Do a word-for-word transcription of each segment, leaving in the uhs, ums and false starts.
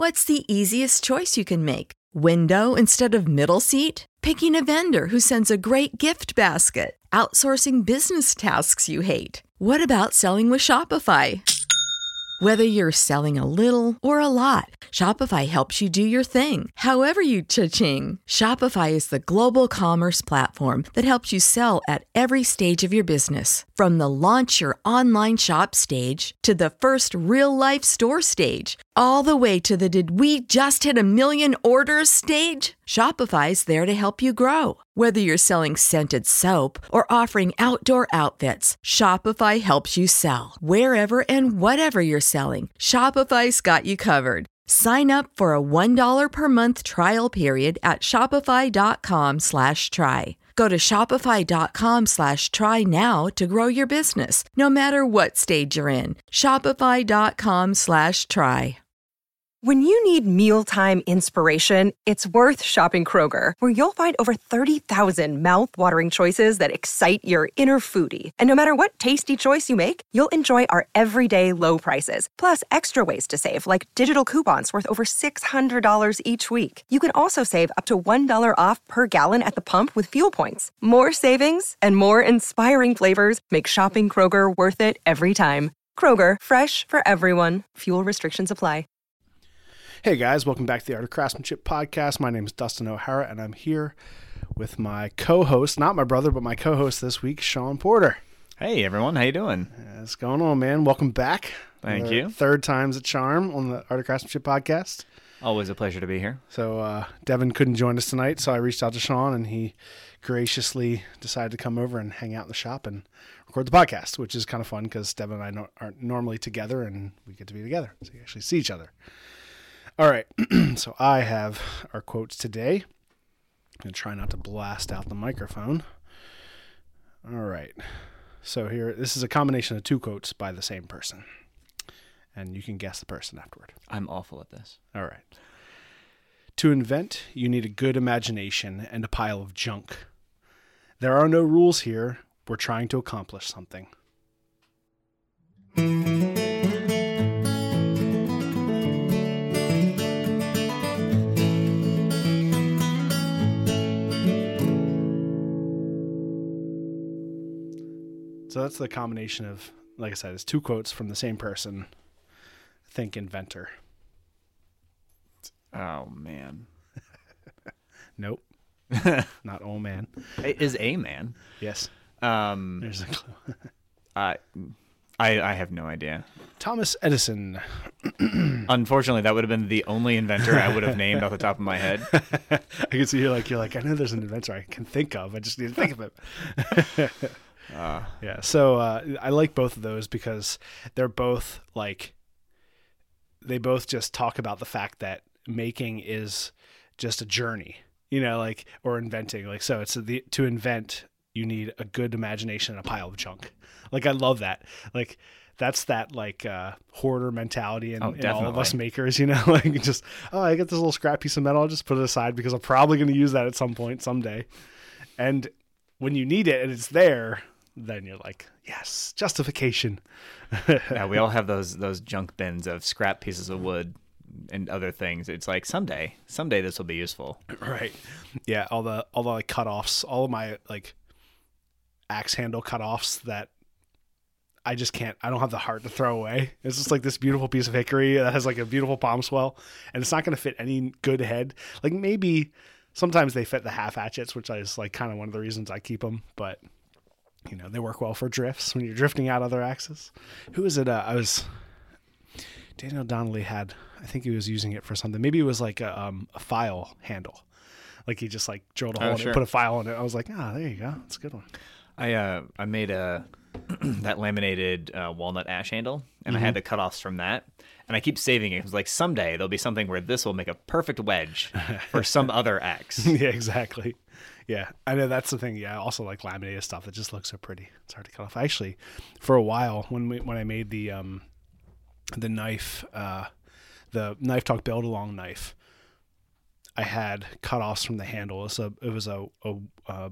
What's the easiest choice you can make? Window instead of middle seat? Picking a vendor who sends a great gift basket? Outsourcing business tasks you hate? What about selling with Shopify? Whether you're selling a little or a lot, Shopify helps you do your thing, however you cha-ching. Shopify is the global commerce platform that helps you sell at every stage of your business. From the launch your online shop stage to the first real-life store stage, all the way to the did we just hit a million orders stage. Shopify's there to help you grow. Whether you're selling scented soap or offering outdoor outfits, Shopify helps you sell. Wherever and whatever you're selling, Shopify's got you covered. Sign up for a one dollar per month trial period at shopify.com slash try. Go to shopify.com slash try now to grow your business, no matter what stage you're in. Shopify.com slash try. When you need mealtime inspiration, it's worth shopping Kroger, where you'll find over thirty thousand mouth-watering choices that excite your inner foodie. And no matter what tasty choice you make, you'll enjoy our everyday low prices, plus extra ways to save, like digital coupons worth over six hundred dollars each week. You can also save up to one dollar off per gallon at the pump with fuel points. More savings and more inspiring flavors make shopping Kroger worth it every time. Kroger, fresh for everyone. Fuel restrictions apply. Hey guys, welcome back to the Art of Craftsmanship podcast. My name is Dustin O'Hara, and I'm here with my co-host, not my brother, but my co-host this week, Sean Porter. Hey everyone, how you doing? What's going on, man? Welcome back. Thank uh, you. Third time's a charm on the Art of Craftsmanship podcast. Always a pleasure to be here. So uh, Devin couldn't join us tonight, so I reached out to Sean, and he graciously decided to come over and hang out in the shop and record the podcast, which is kind of fun because Devin and I no- aren't normally together, and we get to be together, so we actually see each other. All right, so I have our quotes today. I'm going to try not to blast out the microphone. All right, so here, this is a combination of two quotes by the same person, and you can guess the person afterward. I'm awful at this. All right. To invent, you need a good imagination and a pile of junk. There are no rules here. We're trying to accomplish something. So that's the combination of, like I said, it's two quotes from the same person. Think inventor. Oh, man. Nope. Not oh, man. It is a man. Yes. Um, There's a clue. I, I, I have no idea. Thomas Edison. Unfortunately, that would have been the only inventor I would have named off the top of my head. I can see you're like, you're like, I know there's an inventor I can think of. I just need to think of it. Uh, yeah, so uh, I like both of those because they're both like, they both just talk about the fact that making is just a journey, you know, like, or inventing. Like, so it's the, to invent, you need a good imagination and a pile of junk. Like, I love that. Like, that's that like uh, hoarder mentality in, oh, in all of us makers, you know, like just, oh, I got this little scrap piece of metal. I'll just put it aside because I'm probably going to use that at some point someday. And when you need it and it's there, then you're like, yes, justification. Yeah, we all have those those junk bins of scrap pieces of wood and other things. It's like someday, someday this will be useful. Right. Yeah, all the all the like cutoffs, all of my like axe handle cutoffs that I just can't. I don't have the heart to throw away. It's just like this beautiful piece of hickory that has like a beautiful palm swell, and it's not going to fit any good head. Like maybe sometimes they fit the half hatchets, which is like kind of one of the reasons I keep them, but. You know, they work well for drifts when you're drifting out other axes. Who is it? Uh, I was, Daniel Donnelly had, I think he was using it for something. Maybe it was like a, um, a file handle. Like he just like drilled a hole oh, in sure. it, put a file in it. I was like, ah, oh, there you go. That's a good one. I uh I made a that laminated uh, walnut ash handle, and mm-hmm. I had the cutoffs from that. And I keep saving it. It was like someday there'll be something where this will make a perfect wedge for some other axe. Yeah, exactly. Yeah, I know that's the thing. Yeah, I also like laminated stuff that just looks so pretty. It's hard to cut off. Actually, for a while when we, when I made the um the knife, uh, the Knife Talk Build Along knife, I had cutoffs from the handle. It was a it was a a, a,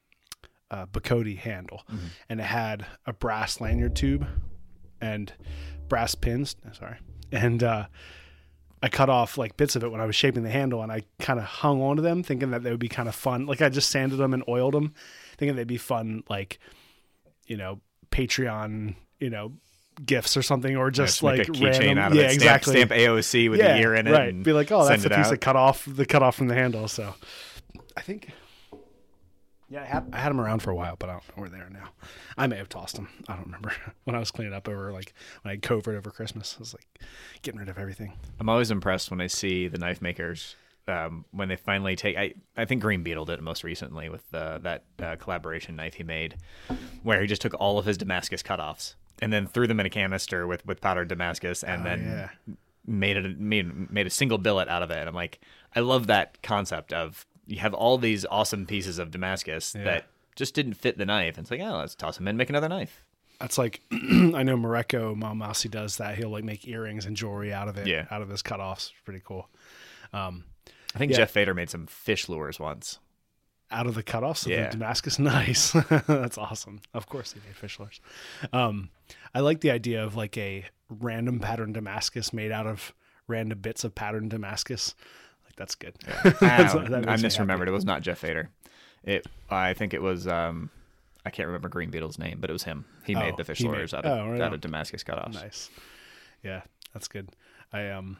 a Bacote handle, mm-hmm. and it had a brass lanyard tube and brass pins. Sorry, and uh, I cut off like bits of it when I was shaping the handle, and I kind of hung onto them thinking that they would be kind of fun. Like I just sanded them and oiled them thinking they'd be fun, like, you know, Patreon, you know, gifts or something, or just yeah, like make a keychain random, out of yeah, it. exactly. Stamp, stamp A O C with yeah, the ear in it. Right. And be like, oh, that's send the it piece out. that cut off the cut off from the handle. So I think, yeah, I had, I had them around for a while, but I don't know where they are now. I may have tossed them. I don't remember when I was cleaning up over, like when I had COVID over Christmas. I was like getting rid of everything. I'm always impressed when I see the knife makers um, when they finally take. I, I think Green Beetle did it most recently with uh, that uh, collaboration knife he made, where he just took all of his Damascus cutoffs and then threw them in a canister with, with powdered Damascus, and Oh, then yeah. made it made made a single billet out of it. And I'm like, I love that concept of you have all these awesome pieces of Damascus Yeah. that just didn't fit the knife. And it's like, oh, let's toss them in, make another knife. That's like, I know Mareko Malmasi does that. He'll like make earrings and jewelry out of it, Yeah. out of his cutoffs. Pretty cool. Um, I think Yeah. Jeff Fader made some fish lures once. out of the cutoffs of Yeah. the Damascus. Nice. That's awesome. Of course they made fish lures. Um, I like the idea of like a random pattern Damascus made out of random bits of pattern Damascus. Like that's good. That's- Ah, that I makes me misremembered. happy. It was not Jeff Fader. It. I think it was. Um, I can't remember Green Beetle's name, but it was him. He Oh, made the fish he lures made- out of oh, right out on. of Damascus cutoffs. Nice. Yeah, that's good. I um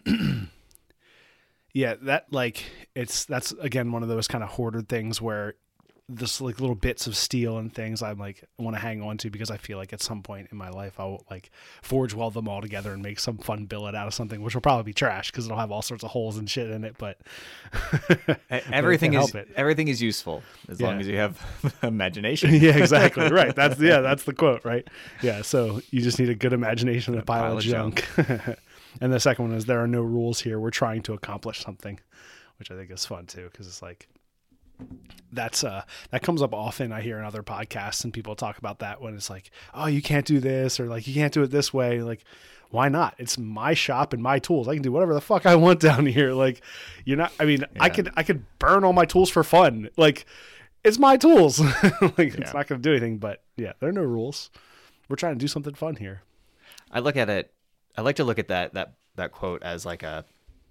yeah, that like it's that's again one of those kind of hoarded things where this like little bits of steel and things I'm like want to hang on to because I feel like at some point in my life I'll like forge weld them all together and make some fun billet out of something, which will probably be trash because it'll have all sorts of holes and shit in it. But E- Everything can't is help it. everything is useful as long Yeah. as you have imagination. yeah, exactly. Right. That's yeah, that's the quote, right? Yeah. So you just need a good imagination and a pile, of junk. And the second one is there are no rules here. We're trying to accomplish something, which I think is fun too, because it's like that's uh that comes up often. I hear in other podcasts and people talk about that when it's like, oh, you can't do this or like you can't do it this way. Like, why not? It's my shop and my tools. I can do whatever the fuck I want down here. Like, you're not. I mean, I Yeah. could I could burn all my tools for fun. Like, it's my tools. like, Yeah. it's not going to do anything. But yeah, there are no rules. We're trying to do something fun here. I look at it. I like to look at that that that quote as like a.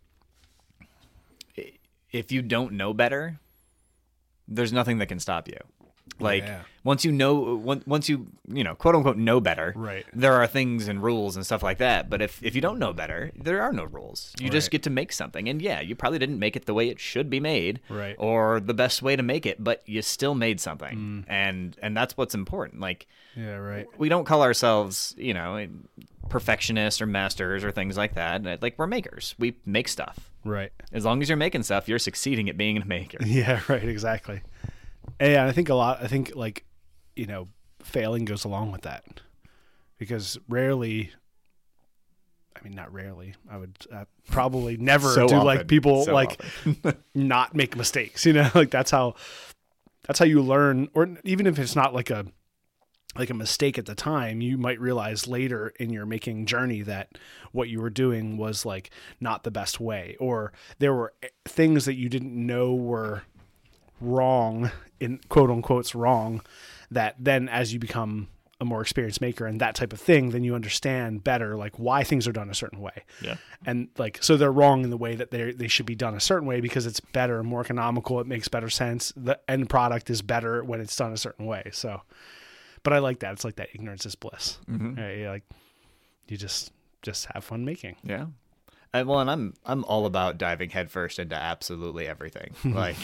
If you don't know better, there's nothing that can stop you. Like Yeah. once you know, once once you you know, quote unquote, know better, Right. there are things and rules and stuff like that. But if if you don't know better, there are no rules. You just Right. get to make something, and yeah, you probably didn't make it the way it should be made, Right. or the best way to make it, but you still made Mm. something, and and that's what's important. Like Yeah, right. we don't call ourselves, you know, perfectionists or masters or things like that. Like we're makers. We make stuff. Right. As long as you're making stuff, you're succeeding at being a maker. Yeah, right. Exactly. And yeah, I think a lot, I think like, you know, failing goes along with that because rarely, I mean, not rarely, I would uh, probably never So do often. like people So like not make mistakes, you know, like that's how, that's how you learn. Or even if it's not like a, like a mistake at the time, you might realize later in your making journey that what you were doing was like not the best way, or there were things that you didn't know were wrong in quote unquote's wrong, that then as you become a more experienced maker and that type of thing, then you understand better like why things are done a certain way. Yeah. And like, so they're wrong in the way that they they should be done a certain way because it's better, more economical. It makes better sense. The end product is better when it's done a certain way. So, but I like that. It's like that ignorance is bliss. Mhm. Right? You're like you just, just have fun making. Yeah. And, well, and I'm I'm all about diving headfirst into absolutely everything. Like,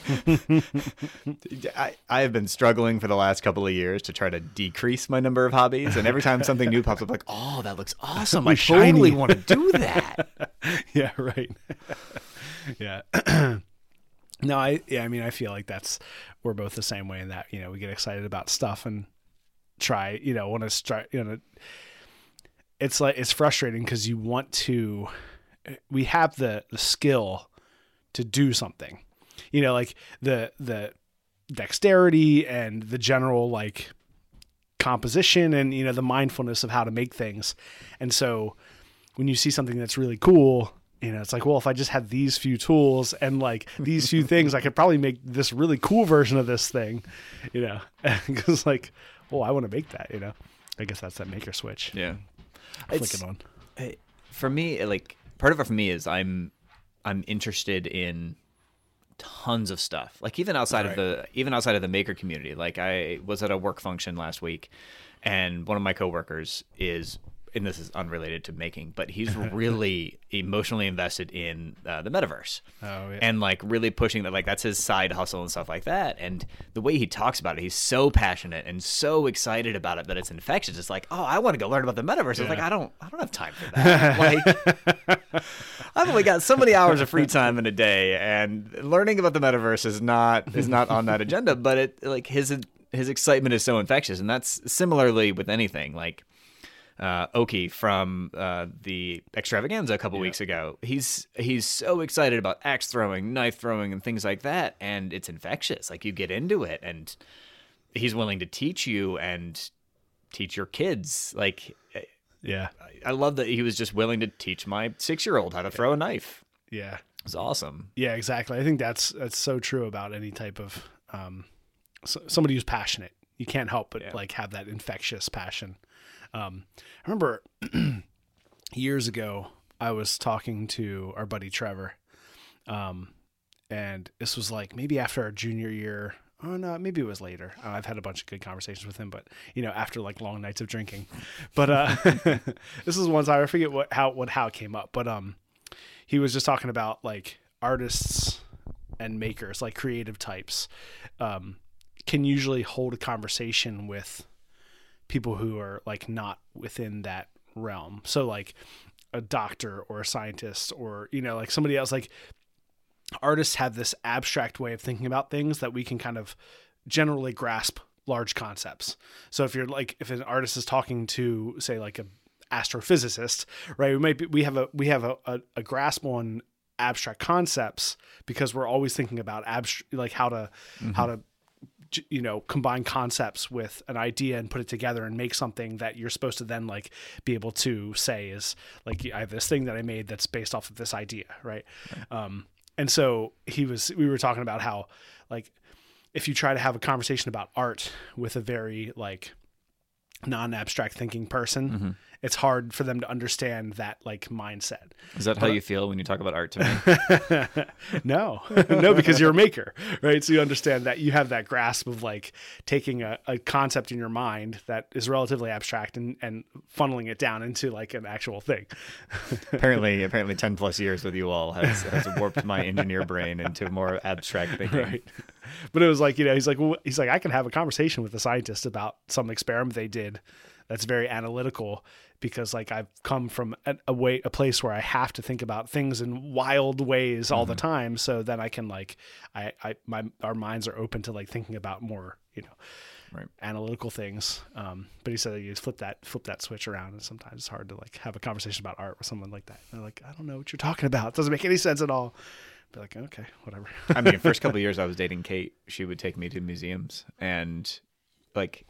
I I have been struggling for the last couple of years to try to decrease my number of hobbies, and every time something new pops up, like, oh, that looks awesome! I Shiny. totally want to do that. Yeah. Right. yeah. No, I, yeah, I mean, I feel like that's, we're both the same way in that, you know, we get excited about stuff and try, you know, want to start, you know, it's like, it's frustrating because you want to, we have the, the skill to do something, you know, like the, the dexterity and the general like composition and, you know, the mindfulness of how to make things. And so when you see something that's really cool, you know, it's like, well, if I just had these few tools and like these few things, I could probably make this really cool version of this thing, you know, because like, well, I want to make that, you know, I guess that's that maker switch. Yeah. Flick It's- it on. I- For me, like part of it for me is I'm I'm interested in tons of stuff. Like even outside Right. of the even outside of the maker community. Like I was at a work function last week, and one of my coworkers is, and this is unrelated to making, but he's really emotionally invested in uh, the metaverse. Oh, yeah. And like really pushing that, like that's his side hustle and stuff like that. And the way he talks about it, he's so passionate and so excited about it that it's infectious. It's like, oh, I want to go learn about the metaverse. I was like, I don't, I don't have time for that. Like, I've only got so many hours of free time in a day, and learning about the metaverse is not is not on that agenda. But it like his his excitement is so infectious, and that's similarly with anything like. Uh, Oki from uh, the Extravaganza a couple Yeah. weeks ago. He's he's so excited about axe throwing, knife throwing, and things like that, and it's infectious. Like you get into it, and he's willing to teach you and teach your kids. Like Yeah. I love that he was just willing to teach my six-year-old how to throw a knife. Yeah. It's awesome. Yeah, exactly. I think that's that's so true about any type of um, so, somebody who's passionate. You can't help but Yeah. like have that infectious passion. Um, I remember years ago I was talking to our buddy Trevor, um, and this was like maybe after our junior year. Oh no, maybe it was later. Uh, I've had a bunch of good conversations with him, but you know, after like long nights of drinking. But uh, this is one time I forget what how what how it came up, but um, he was just talking about like artists and makers, like creative types, um, can usually hold a conversation with people who are like not within that realm. So like a doctor or a scientist or, you know, like somebody else, like artists have this abstract way of thinking about things that we can kind of generally grasp large concepts. So if you're like, if an artist is talking to say like a astrophysicist, right, we might be, we have a, we have a, a, a grasp on abstract concepts because we're always thinking about abstract, like how to, mm-hmm. how to, you know, combine concepts with an idea and put it together and make something that you're supposed to then like be able to say is like, I have this thing that I made that's based off of this idea. Right. right. Um, and so he was, we were talking about how like, if you try to have a conversation about art with a very like non-abstract thinking person, mm-hmm. it's hard for them to understand that like mindset. Is that how but, you feel when you talk about art to me? no, no, because you're a maker, right? So you understand that you have that grasp of like taking a, a concept in your mind that is relatively abstract and, and funneling it down into like an actual thing. apparently, apparently ten plus years with you all has, has warped my engineer brain into more abstract thinking. Right. But it was like, you know, he's like, well, he's like, I can have a conversation with a scientist about some experiment they did that's very analytical because like I've come from a, a way, a place where I have to think about things in wild ways all mm-hmm. the time. So then I can like, I, I, my, our minds are open to like thinking about more, you know, right. analytical things. Um, but he said that you just flip that, flip that switch around. And sometimes it's hard to like have a conversation about art with someone like that. And they're like, I don't know what you're talking about. It doesn't make any sense at all. Be like, okay, whatever. I mean, first couple of years I was dating Kate, she would take me to museums and like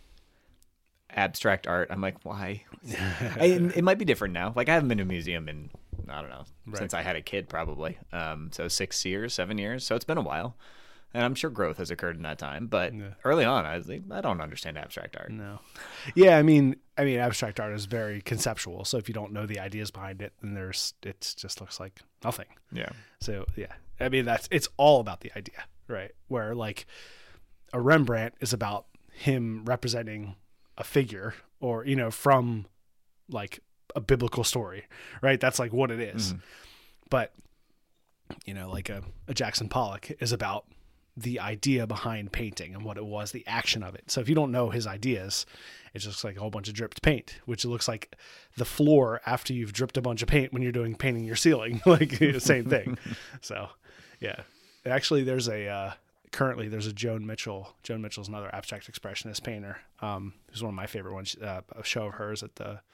abstract art. I'm like, why? I, it might be different now. Like I haven't been to a museum in, I don't know, right. since I had a kid probably. Um, so six years, seven years. So it's been a while. And I'm sure growth has occurred in that time. But yeah. early on, I was like, I don't understand abstract art. No. Yeah, I mean, I mean, abstract art is very conceptual. So if you don't know the ideas behind it, then there's, it just looks like nothing. Yeah. So yeah, I mean, that's, it's all about the idea, right? Where like a Rembrandt is about him representing a figure or, you know, from like a biblical story, right? That's like what it is. Mm-hmm. But, you know, like a, a Jackson Pollock is about the idea behind painting and what it was, the action of it. So if you don't know his ideas, it's just like a whole bunch of dripped paint, which looks like the floor after you've dripped a bunch of paint when you're doing painting your ceiling, like the same thing. So yeah, actually there's a, uh, currently there's a Joan Mitchell. Joan Mitchell's another abstract expressionist painter. Um, who's one of my favorite ones, uh, a show of hers at the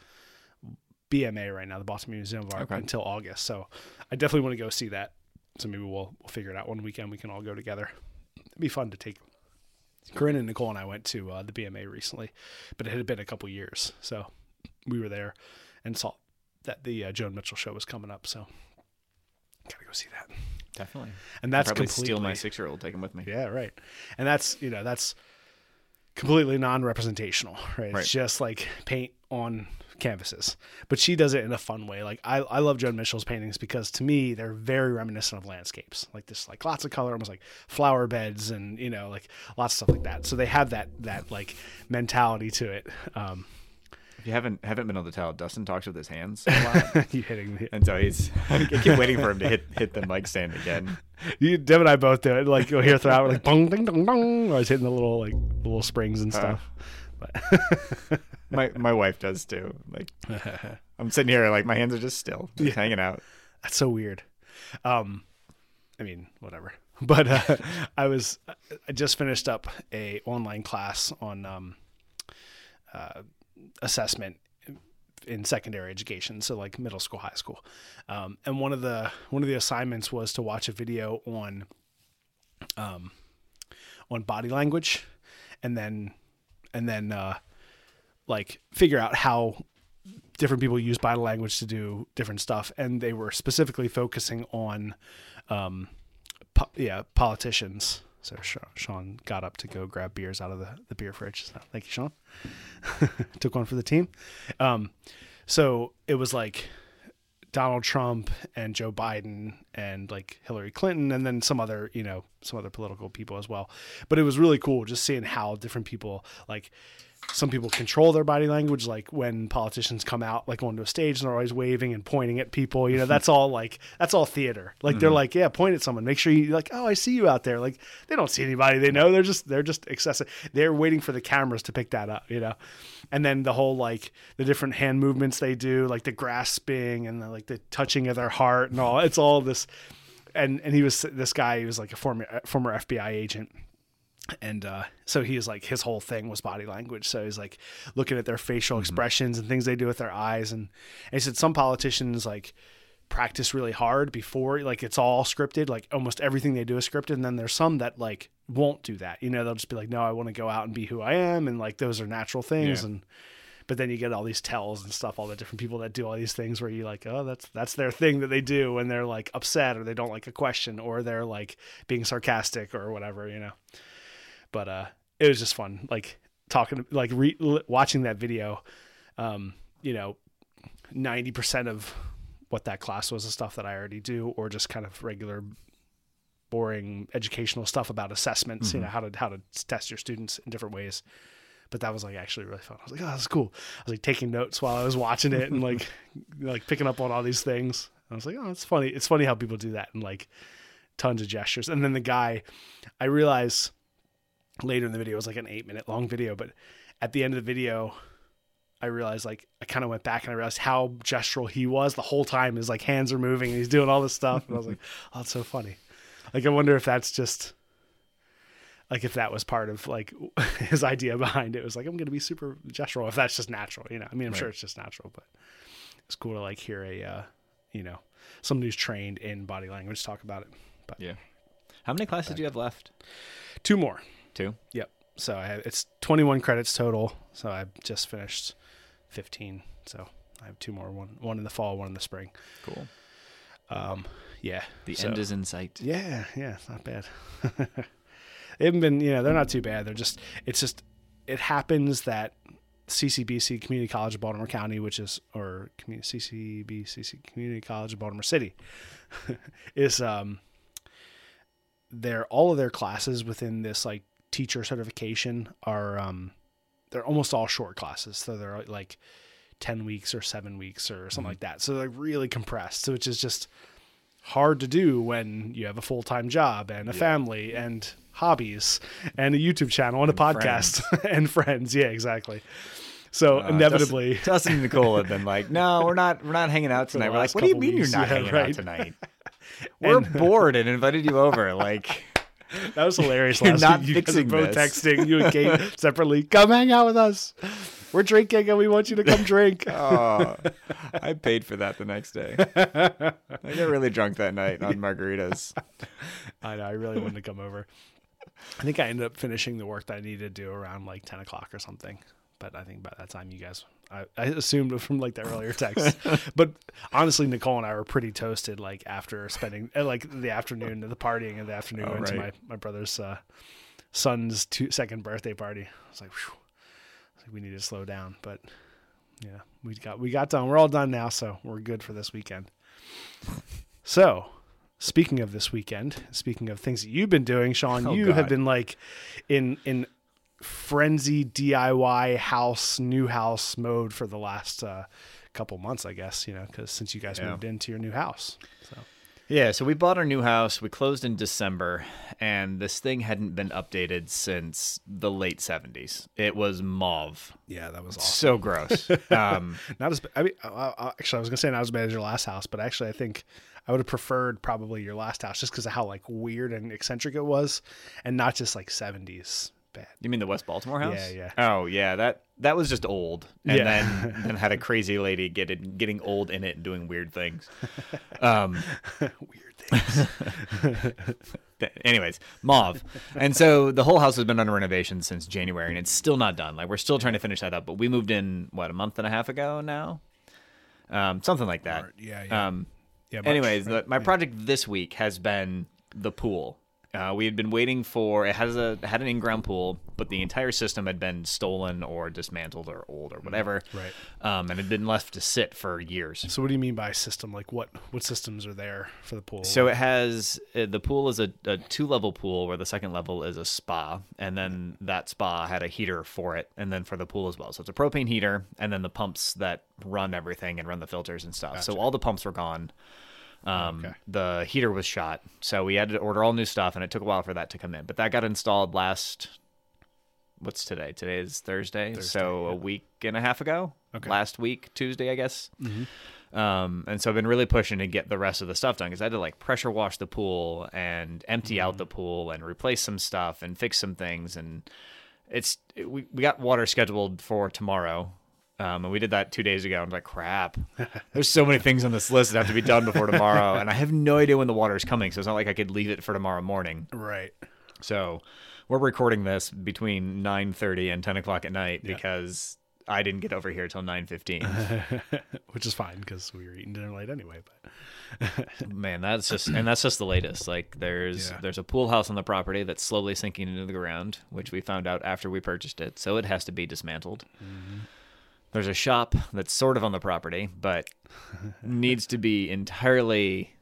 B M A right now, the Boston Museum of Art, okay. until August. So I definitely want to go see that. So maybe we'll, we'll figure it out one weekend. We can all go together. It'd be fun to take. Corinne and Nicole and I went to uh, the B M A recently, but it had been a couple years. So we were there and saw that the uh, Joan Mitchell show was coming up. So gotta go see that. Definitely. And that's I'll probably completely, steal my six-year-old, take him with me. Yeah, right. And that's, you know, that's completely non-representational, right? right? It's just like paint on canvases, but she does it in a fun way. Like I, I love Joan Mitchell's paintings because to me they're very reminiscent of landscapes, like this, like lots of color, almost like flower beds, and you know, like lots of stuff like that. So they have that that like mentality to it. Um, If you haven't haven't been able to tell, Dustin talks with his hands a lot. you hitting me, and so he's I keep waiting for him to hit hit the mic stand again. You, Deb and I both do it. Like you'll hear throughout, like bong, ding, dong, dong. I was hitting the little like the little springs and stuff. Uh, but my my wife does too. Like I'm sitting here, like my hands are just still, just yeah. hanging out. That's so weird. Um, I mean, whatever. But uh, I was I just finished up a online class on um, uh, assessment in secondary education, so like middle school, high school. Um, and one of the one of the assignments was to watch a video on um, on body language, and then and then uh, like figure out how different people use body language to do different stuff. And they were specifically focusing on um, po- yeah politicians. So Sean got up to go grab beers out of the, the beer fridge. So thank you, Sean. Took one for the team. Um, so it was like Donald Trump and Joe Biden and like Hillary Clinton, and then some other, you know, some other political people as well. But it was really cool just seeing how different people, like some people control their body language, like when politicians come out like onto a stage and they're always waving and pointing at people, you know, that's all like, that's all theater. Like mm-hmm. They're like, yeah, point at someone, make sure you like, oh, I see you out there. Like they don't see anybody they know. They're just, they're just excessive. They're waiting for the cameras to pick that up, you know? And then the whole, like the different hand movements they do, like the grasping and the, like the touching of their heart and all, it's all this. And, and he was, this guy, he was like a former, former F B I agent. And uh, so he was like, his whole thing was body language. So he's like looking at their facial mm-hmm. expressions and things they do with their eyes. And, and he said some politicians like practice really hard before, like it's all scripted, like almost everything they do is scripted. And then there's some that like won't do that. You know, they'll just be like, no, I want to go out and be who I am. And like, those are natural things. Yeah. And, but then you get all these tells and stuff, all the different people that do all these things where you like, oh, that's, that's their thing that they do. And they're like upset, or they don't like a question, or they're like being sarcastic or whatever, you know? But uh, it was just fun, like talking, like re- watching that video. Um, you know, ninety percent of what that class was the stuff that I already do, or just kind of regular, boring educational stuff about assessments. Mm-hmm. You know, how to how to test your students in different ways. But that was like actually really fun. I was like, oh, that's cool. I was like taking notes while I was watching it and like like picking up on all these things. I was like, oh, it's funny. It's funny how people do that, and like tons of gestures. And then the guy, I realized later in the video, it was like an eight minute long video, but at the end of the video, I realized like I kind of went back and I realized how gestural he was the whole time. His like hands are moving and he's doing all this stuff. And I was like, oh, that's so funny. Like, I wonder if that's just like, if that was part of like his idea behind it. It was like, I'm going to be super gestural, if that's just natural, you know? I mean, I'm right. sure it's just natural, but it's cool to like hear a, uh, you know, someone who's trained in body language talk about it. But yeah. How many classes but, do you have left? Two more. Two? Yep. So I have, it's twenty-one credits total. So I've just finished fifteen. So I have two more, one one in the fall, one in the spring. Cool. Um, yeah. The so, end is in sight. Yeah. Yeah. It's not bad. They haven't been, you know, they're not too bad. They're just, it's just, it happens that C C B C, Community College of Baltimore County, which is, or C C B C, Community College of Baltimore City, is, um, they're, all of their classes within this like teacher certification are, um, they're almost all short classes. So they're like ten weeks or seven weeks or something mm-hmm. like that. So they're really compressed. So which is just hard to do when you have a full-time job and a yeah. family and hobbies and a YouTube channel and, and a podcast friends. and friends. Yeah, exactly. So uh, inevitably Dustin, Dustin and Nicole have been like, no, we're not, we're not hanging out tonight. We're like, what do you mean weeks? You're not yeah, hanging right. out tonight? We're and, bored and invited you over. Like, that was hilarious. You're last not week. You fixing guys were both this. texting you and Kate separately. Come hang out with us. We're drinking and we want you to come drink. Oh, I paid for that the next day. I got really drunk that night on margaritas. I know. I really wanted to come over. I think I ended up finishing the work that I needed to do around like ten o'clock or something. But I think by that time you guys, I, I assumed from like the earlier text. But honestly, Nicole and I were pretty toasted like after spending like the afternoon, the partying in the afternoon oh, into right. my, my brother's uh, son's two, second birthday party. I was like, whew. I was like, we need to slow down. But Yeah, we got we got done. We're all done now, so we're good for this weekend. So, speaking of this weekend, speaking of things that you've been doing, Sean, Oh, you God. have been like in in frenzy D I Y house, new house mode for the last uh, couple months, I guess. You know, because since you guys Yeah. moved into your new house, so Yeah, so we bought our new house. We closed in December, and this thing hadn't been updated since the late seventies. It was mauve. yeah, that was awesome. So gross. Um, Not as I mean, uh, uh, actually, I was gonna say not as bad as your last house, but actually, I think I would have preferred probably your last house just because of how like weird and eccentric it was, and not just like seventies bad. you mean the West Baltimore house? Yeah, yeah. Oh, yeah. That that was just old, and Yeah. then then had a crazy lady get it, getting old in it and doing weird things. Um, Weird things. th- anyways, mauve, and so the whole house has been under renovation since January, and it's still not done. Like we're still trying to finish that up, but we moved in what a month and a half ago now, um, something like that. Yeah, yeah. Um, Yeah, much, anyways, right? the, my project this week has been the pool. Uh, we had been waiting for it has a it had an in-ground pool, but the entire system had been stolen or dismantled or old or whatever, Right. Um, and had been left to sit for years. So what do you mean by system? Like what what systems are there for the pool? So it has uh, the pool is a, a two-level pool where the second level is a spa, and then that spa had a heater for it, and then for the pool as well. So it's a propane heater, and then the pumps that run everything and run the filters and stuff. So all the pumps were gone. Um, Okay. The heater was shot, so we had to order all new stuff, and it took a while for that to come in. But that got installed last. What's today? Today is Thursday, Thursday, so yeah. a week and a half ago. Okay. Last week, Tuesday, I guess. Mm-hmm. Um, and so I've been really pushing to get the rest of the stuff done because I had to like pressure wash the pool and empty Mm-hmm. out the pool and replace some stuff and fix some things. And it's it, we we got water scheduled for tomorrow. Um, and we did that two days ago. I was like, crap, there's so many things on this list that have to be done before tomorrow. And I have no idea when the water is coming. So it's not like I could leave it for tomorrow morning. Right. So we're recording this between nine thirty and ten o'clock at night because I didn't get over here till nine fifteen. Which is fine because we were eating dinner late anyway. But Man, that's just and that's just the latest. Like there's Yeah. there's a pool house on the property that's slowly sinking into the ground, which we found out after we purchased it. So it has to be dismantled. Mm-hmm. There's a shop that's sort of on the property, but needs to be entirely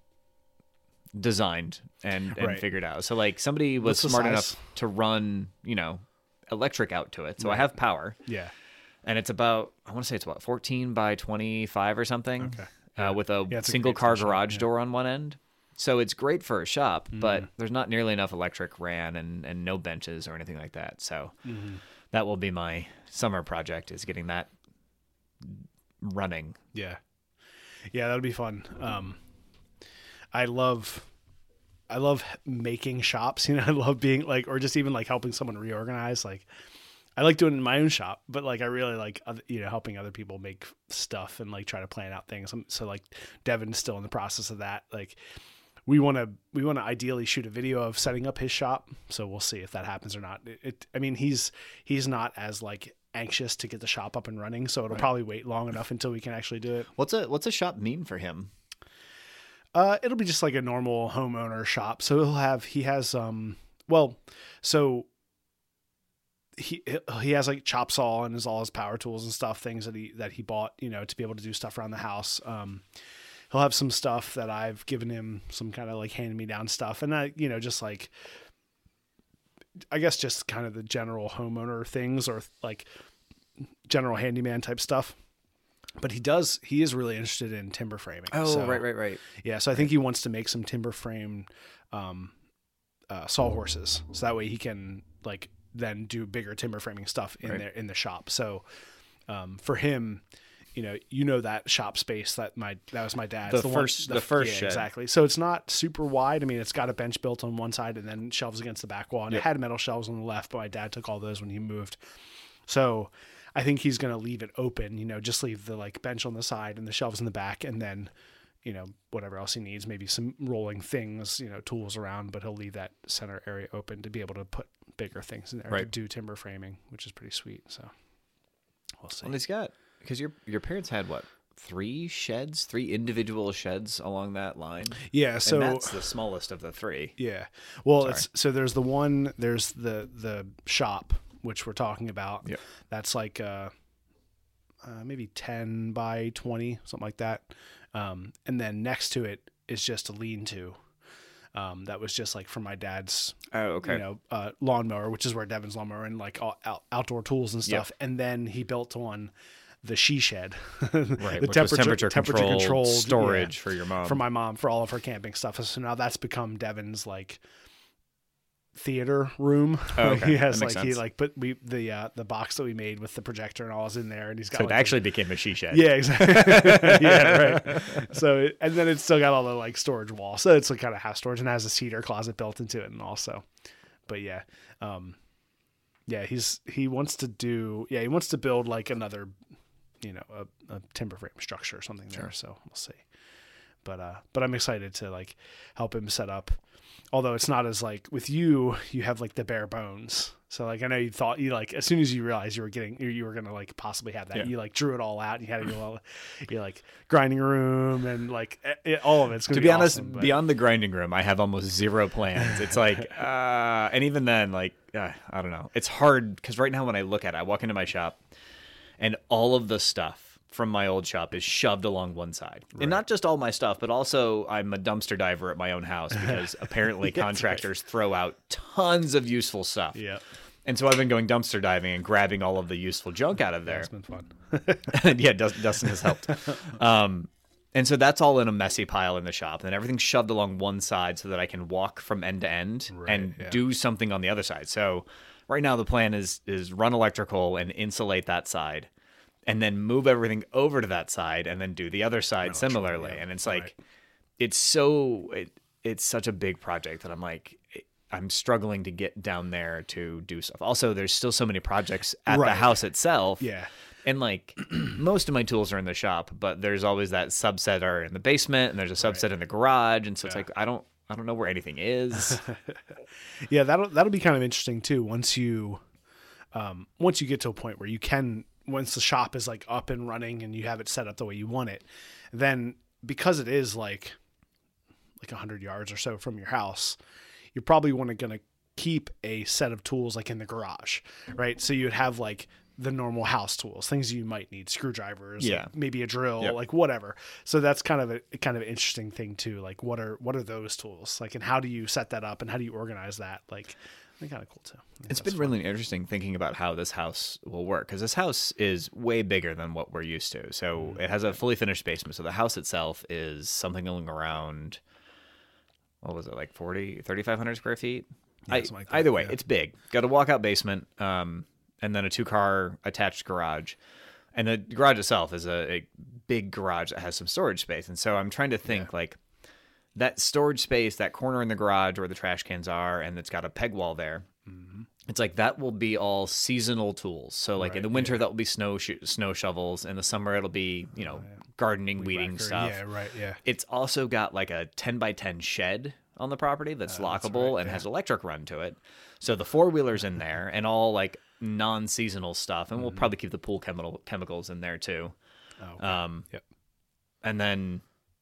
designed and, and Right. figured out. So like somebody was What's the smart size? enough to run, you know, electric out to it. So I Right. have power. yeah. And it's about I want to say it's what fourteen by twenty-five or something. Okay. Uh, with a Yeah, it's a single great car size shop, garage yeah. door on one end. So it's great for a shop, but Mm-hmm. there's not nearly enough electric ran and, and no benches or anything like that. So Mm-hmm. that will be my summer project is getting that running. Yeah. Yeah, that'll be fun. Um, I love, I love making shops. You know, I love being like, or just even like helping someone reorganize. Like, I like doing it in my own shop, but like I really like, oth- you know, helping other people make stuff and like try to plan out things. Um, So like Devin's still in the process of that. Like we want to, we want to ideally shoot a video of setting up his shop. So we'll see if that happens or not. It, it I mean, he's, he's not as like anxious to get the shop up and running. So it'll probably wait long enough until we can actually do it. What's a what's a shop mean for him? Uh, it'll be just like a normal homeowner shop. So he'll have, he has, um, well, so he, he has like chop saw and his, all his power tools and stuff, things that he, that he bought, you know, to be able to do stuff around the house. Um, he'll have some stuff that I've given him, some kind of like hand me down stuff. And I, you know, just like, I guess just kind of the general homeowner things or like general handyman type stuff. But he does, he is really interested in timber framing. So- right. yeah, so I think he wants to make some timber frame um, uh, sawhorses, so that way he can like then do bigger timber framing stuff in Right. there in the shop. So um, for him, you know, you know that shop space that my that was my dad's The one- first- the first yeah, shed. exactly. So it's not super wide. I mean, it's got a bench built on one side and then shelves against the back wall, and Yep. it had metal shelves on the left, but my dad took all those when he moved. So I think he's going to leave it open, you know, just leave the like bench on the side and the shelves in the back, and then, you know, whatever else he needs, maybe some rolling things, you know, tools around, but he'll leave that center area open to be able to put bigger things in there to Right. do timber framing, which is pretty sweet. So we'll see. Well, he's got because your your parents had what three sheds, three individual sheds along that line. Yeah. So and that's the smallest of the three. yeah. Well, Sorry. it's, so there's the one, there's the, the shop, which we're talking about. Yep. That's like, uh, uh, maybe ten by twenty, something like that. Um, and then next to it is just a lean-to. Um, that was just like from my dad's, Oh, okay. you know, uh, lawnmower, which is where Devin's lawnmower and like all out, outdoor tools and stuff. Yep. And then he built on the she shed, Right, the which was temperature controlled controlled storage yeah, for your mom. for my mom, for all of her camping stuff. So now that's become Devin's like theater room. Oh, okay. He has That like makes he sense. like put we the uh, the box that we made with the projector and all is in there, and he's got So it like, actually became a she shed. yeah, exactly. Yeah, right. So, it, and then it's still got all the like storage wall. So it's like kind of half storage and has a cedar closet built into it and also, but yeah, um, yeah, he's, he wants to do, yeah, he wants to build like another, you know, a, a timber frame structure or something there. So we'll see. But, uh, but I'm excited to like help him set up. Although it's not as like with you, you have like the bare bones. So like I know you thought you like as soon as you realized you were getting you, you were gonna like possibly have that, Yeah. you like drew it all out. And you had your little, your like grinding room and like it, all of it's gonna To be be honest, awesome, but- beyond the grinding room, I have almost zero plans. It's like, uh, and even then, like, uh, I don't know. It's hard because right now when I look at it, I walk into my shop and all of the stuff from my old shop is shoved along one side. And not just all my stuff, but also I'm a dumpster diver at my own house because apparently contractors throw out tons of useful stuff. yeah, And so I've been going dumpster diving and grabbing all of the useful junk out of there. it's been fun. Yeah, Dust- Dustin has helped. Um, and so that's all in a messy pile in the shop. And everything's shoved along one side so that I can walk from end to end Right, and yeah. do something on the other side. So right now the plan is is run electrical and insulate that side and then move everything over to that side and then do the other side similarly. yeah. And it's Right. like, it's so, it, it's such a big project that I'm like, I'm struggling to get down there to do stuff. Also, there's still so many projects at the Right. house itself. Yeah. And like most of my tools are in the shop, but there's always that subset are in the basement and there's a subset in the garage. And so it's like, I don't, I don't know where anything is. Yeah, that'll that'll be kind of interesting too. Once you, um, once you get to a point where you can, once the shop is like up and running and you have it set up the way you want it, then because it is like, like a hundred yards or so from your house, you're probably want to gonna keep a set of tools like in the garage, right? So you'd have like the normal house tools, things you might need, screwdrivers, Yeah. like maybe a drill, Yep. like whatever. So that's kind of a kind of an interesting thing too. Like what are what are those tools? Like, and how do you set that up and how do you organize that? Like, they're kind of cool too. I think It's that's been really interesting thinking about how this house will work because this house is way bigger than what we're used to. So it has a fully finished basement. So the house itself is something going around, what was it, like forty, thirty-five hundred square feet? I, something like that, either way, yeah. it's big. Got a walkout basement um, and then a two-car attached garage. And the garage itself is a, a big garage that has some storage space. And so I'm trying to think like that storage space, that corner in the garage where the trash cans are, and it's got a peg wall there. Mm-hmm. It's like that will be all seasonal tools. So like in Right, the winter, that will be snow sh- snow shovels. In the summer, it'll be, you know, gardening, weeding whacker. stuff. Yeah, right. Yeah. It's also got like a ten by ten shed on the property that's Uh, that's lockable right, and yeah. has electric run to it. So the four wheeler's in there and all like non-seasonal stuff. And we'll Mm-hmm. probably keep the pool chemical chemicals in there too. Oh, okay. Um, Yep. and then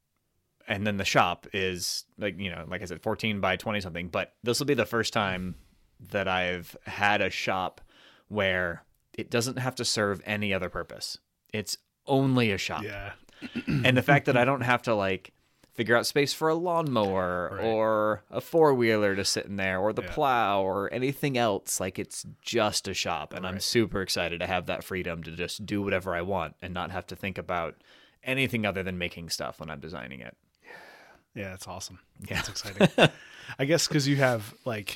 and then the shop is like, you know, like I said, fourteen by twenty something, but this will be the first time that I've had a shop where it doesn't have to serve any other purpose. It's only a shop. Yeah. And the fact that I don't have to like figure out space for a lawnmower Right. or a four-wheeler to sit in there or the Yeah. plow or anything else, like it's just a shop. And I'm Right. super excited to have that freedom to just do whatever I want and not have to think about anything other than making stuff when I'm designing it. Yeah, that's awesome. Yeah. That's exciting. I guess because you have like,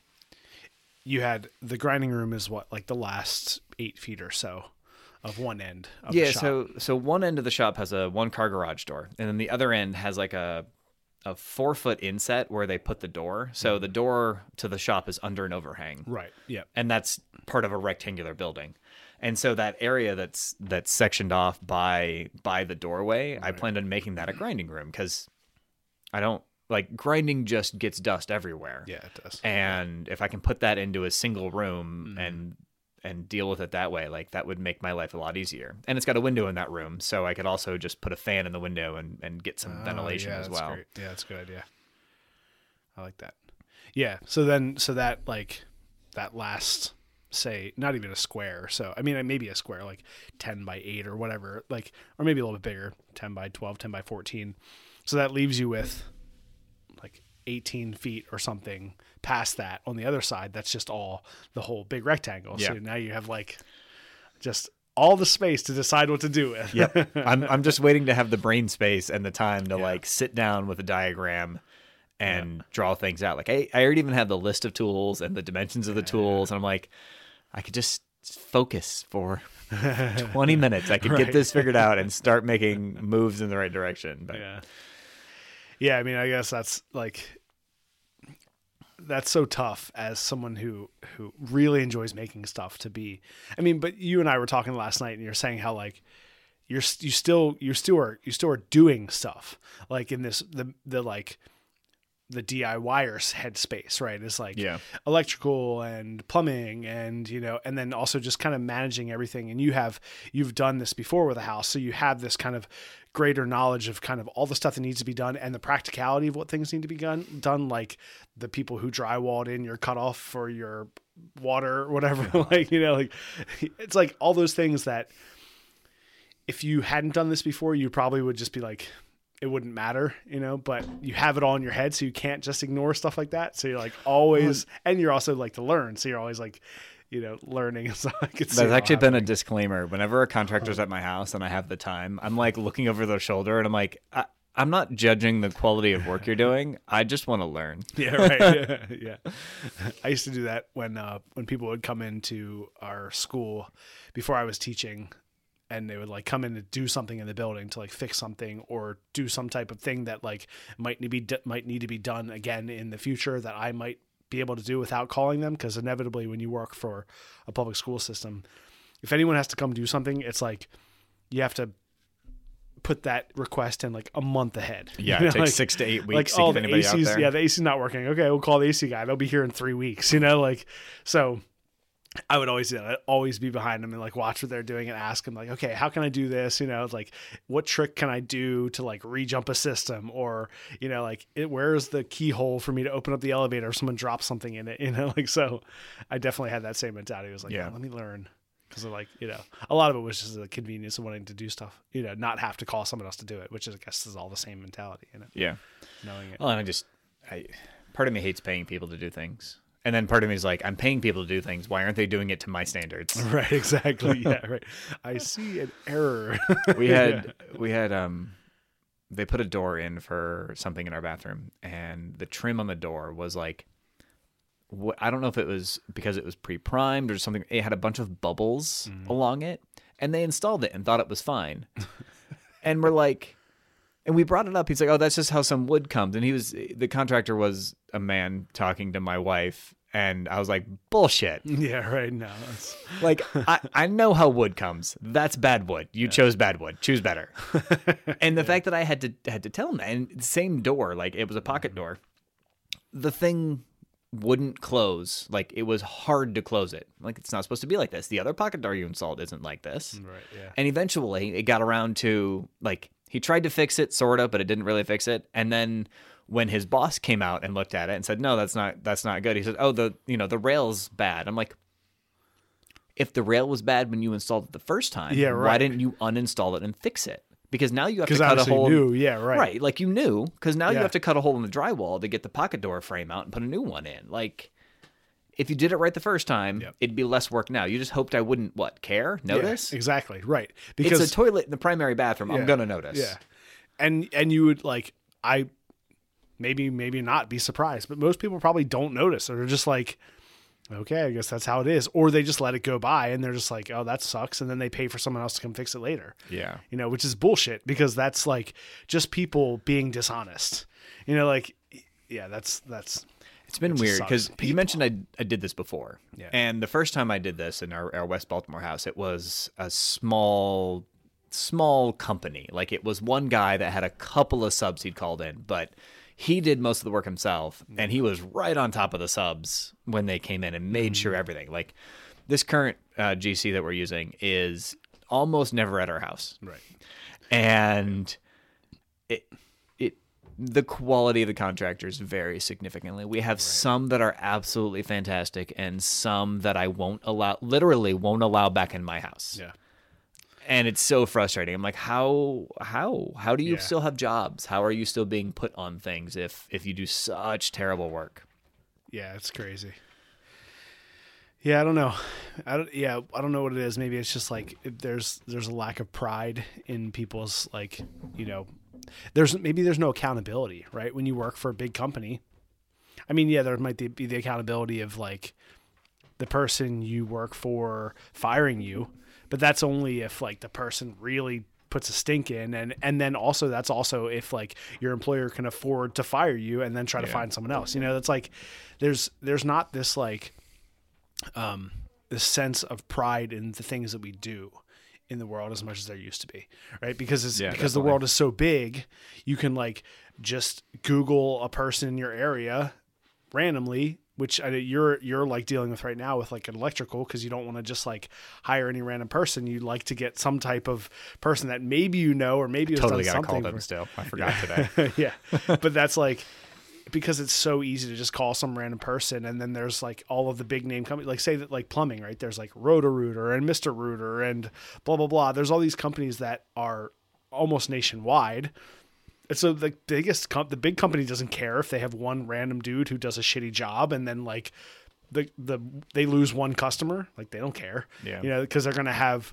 you had the grinding room is what, like the last eight feet or so of one end of Yeah, the shop. so so one end of the shop has a one car garage door, and then the other end has like a a four foot inset where they put the door. So the door to the shop is under an overhang, Right. Yeah. and that's part of a rectangular building. And so that area that's that's sectioned off by by the doorway, I planned on making that a grinding room because I don't like grinding just gets dust everywhere. Yeah, it does. And if I can put that into a single room Mm-hmm. and and deal with it that way, like that would make my life a lot easier. And it's got a window in that room, so I could also just put a fan in the window and, and get some Oh, ventilation yeah, as that's well. great. Yeah, that's a good idea. I like that. Yeah. So then, so that like that last say not even a square. So, I mean, maybe a square, like ten by eight or whatever, like, or maybe a little bit bigger, ten by twelve, ten by fourteen. So that leaves you with like eighteen feet or something past that on the other side. That's just all the whole big rectangle. Yeah. So now you have like just all the space to decide what to do with. Yep. I'm, I'm just waiting to have the brain space and the time to yeah. like sit down with a diagram and yeah. draw things out. Like I, I already even have the list of tools and the dimensions of the tools. And I'm like, I could just focus for twenty minutes. I could right. get this figured out and start making moves in the right direction. But yeah. Yeah. I mean, I guess that's like, that's so tough as someone who, who really enjoys making stuff to be, I mean, but you and I were talking last night and you're saying how like, you're, you still, you still are, you still are doing stuff like in this, the, the like, the DIYer's headspace, right? It's like yeah. electrical and plumbing and, you know, and then also just kind of managing everything. And you have, you've done this before with a house. So you have this kind of greater knowledge of kind of all the stuff that needs to be done and the practicality of what things need to be done, done like the people who drywalled in your cutoff for your water or whatever, like, you know, like it's like all those things that if you hadn't done this before, you probably would just be like, it wouldn't matter, you know, but you have it all in your head. So you can't just ignore stuff like that. So you're like always, and you're also like to learn. So you're always like, you know, learning. So I could There's actually been a disclaimer. Whenever a contractor's at my house and I have the time, I'm like looking over their shoulder and I'm like, I, I'm not judging the quality of work you're doing. I just want to learn. Yeah. Right. yeah, yeah. I used to do that when, uh, when people would come into our school before I was teaching. And they would like come in to do something in the building to like fix something or do some type of thing that like might need, be, might need to be done again in the future that I might be able to do without calling them. Cause inevitably when you work for a public school system, if anyone has to come do something, it's like you have to put that request in like a month ahead. Yeah. You know, it takes like, six to eight weeks like, to oh, get the anybody A C's, out there. Yeah. The A C's not working. Okay. We'll call the A C guy. They'll be here in three weeks, you know, like, so I would always, you know, I'd always be behind them and like watch what they're doing and ask them like, okay, how can I do this? You know, like what trick can I do to like re-jump a system or, you know, like it, where's the keyhole for me to open up the elevator if someone drops something in it, you know, like, so I definitely had that same mentality. It was like, yeah, oh, let me learn. Cause of like, you know, a lot of it was just the convenience of wanting to do stuff, you know, not have to call someone else to do it, which is, I guess is all the same mentality, you know? Yeah. Knowing it. Well, and I just, I, part of me hates paying people to do things. And then part of me is like, I'm paying people to do things. Why aren't they doing it to my standards? Right, exactly. Yeah, right. I see an error. we had, yeah. we had, um, they put a door in for something in our bathroom, and the trim on the door was like, wh- I don't know if it was because it was pre-primed or something. It had a bunch of bubbles mm. along it, and they installed it and thought it was fine. And we're like, and we brought it up. He's like, oh, that's just how some wood comes. And he was, the contractor was a man talking to my wife. And I was like, bullshit. Yeah, right. No, it's... like, I, I know how wood comes. That's bad wood. You yeah. chose bad wood. Choose better. And the yeah. fact that I had to had to tell him that, and the same door, like it was a pocket door, the thing wouldn't close. Like it was hard to close it. Like it's not supposed to be like this. The other pocket door you installed isn't like this. Right. Yeah. And eventually it got around to like he tried to fix it, sort of, but it didn't really fix it. And then when his boss came out and looked at it and said, no, that's not, that's not good. He said, oh, the, you know, the rail's bad. I'm like, if the rail was bad when you installed it the first time, yeah, right. why didn't you uninstall it and fix it? Because now you have to cut a Because hole. knew, yeah, right. Right, like you knew, because now yeah. you have to cut a hole in the drywall to get the pocket door frame out and put a new one in. Like, if you did it right the first time, yep. it'd be less work now. You just hoped I wouldn't, what, care? Notice? Yeah, exactly, right. Because it's a toilet in the primary bathroom. Yeah, I'm going to notice. Yeah. And, and you would, like, I... Maybe, maybe not be surprised, but most people probably don't notice. Or they're just like, okay, I guess that's how it is. Or they just let it go by and they're just like, oh, that sucks. And then they pay for someone else to come fix it later. Yeah. You know, which is bullshit because that's like just people being dishonest. You know, like, yeah, that's, that's. It's been it weird because you mentioned I, I did this before. Yeah. And the first time I did this in our, our West Baltimore house, it was a small, small company. Like it was one guy that had a couple of subs he'd called in, but he did most of the work himself, and he was right on top of the subs when they came in and made sure everything. Like this current uh, G C that we're using is almost never at our house, right? And it it the quality of the contractors varies significantly. We have right. some that are absolutely fantastic and some that I won't allow, literally won't allow back in my house. Yeah. And it's so frustrating. I'm like, how, how, how do you yeah. still have jobs? How are you still being put on things if, if you do such terrible work? Yeah, it's crazy. Yeah, I don't know. I don't, yeah, I don't know what it is. Maybe it's just like there's there's a lack of pride in people's, like, you know, there's maybe there's no accountability, right? When you work for a big company. I mean, yeah, there might be the accountability of like the person you work for firing you, but that's only if like the person really puts a stink in, and and then also that's also if like your employer can afford to fire you and then try yeah. to find someone else. You know, that's like there's there's not this like um this sense of pride in the things that we do in the world as much as there used to be, right? Because it's yeah, because definitely. the world is so big, you can like just Google a person in your area randomly, which I, you're you're like dealing with right now with like an electrical, because you don't want to just like hire any random person. You'd like to get some type of person that maybe you know or maybe has totally done gotta something. Call them for, still. I forgot yeah. today. yeah, but that's like because it's so easy to just call some random person, and then there's like all of the big name companies, like say that like plumbing, right? There's like Roto-Rooter and Mister Rooter and blah blah blah. There's all these companies that are almost nationwide. And so the biggest, com- the big company doesn't care if they have one random dude who does a shitty job, and then like the the they lose one customer. Like they don't care, yeah. you know, because they're gonna have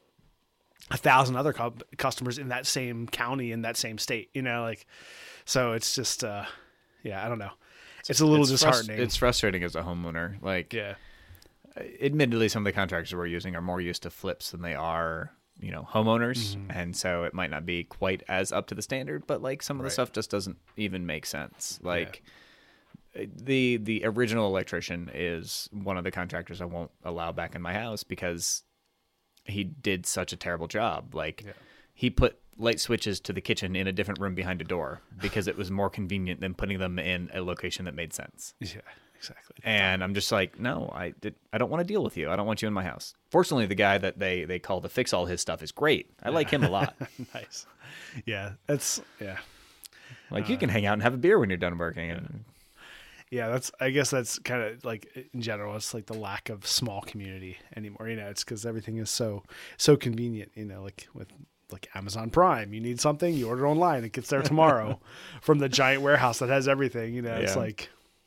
a thousand other co- customers in that same county in that same state. You know, like so it's just, uh, yeah, I don't know. It's a little it's disheartening. Frust- it's frustrating as a homeowner. Like, yeah. Admittedly, some of the contractors we're using are more used to flips than they are, you know, homeowners, mm-hmm. and so it might not be quite as up to the standard, but like some of the right. stuff just doesn't even make sense. Like yeah. the the original electrician is one of the contractors I won't allow back in my house because he did such a terrible job. Like yeah. he put light switches to the kitchen in a different room behind a door because it was more convenient than putting them in a location that made sense. Yeah. Exactly. And I'm just like, no, I did. I don't want to deal with you. I don't want you in my house. Fortunately, the guy that they, they call to fix all his stuff is great. I yeah. like him a lot. Nice. Yeah. That's, yeah. Like uh, you can hang out and have a beer when you're done working. Yeah. And yeah, that's, I guess that's kind of like in general, it's like the lack of small community anymore. You know, it's because everything is so, so convenient, you know, like with like Amazon Prime, you need something, you order online, it gets there tomorrow from the giant warehouse that has everything, you know, it's yeah. like,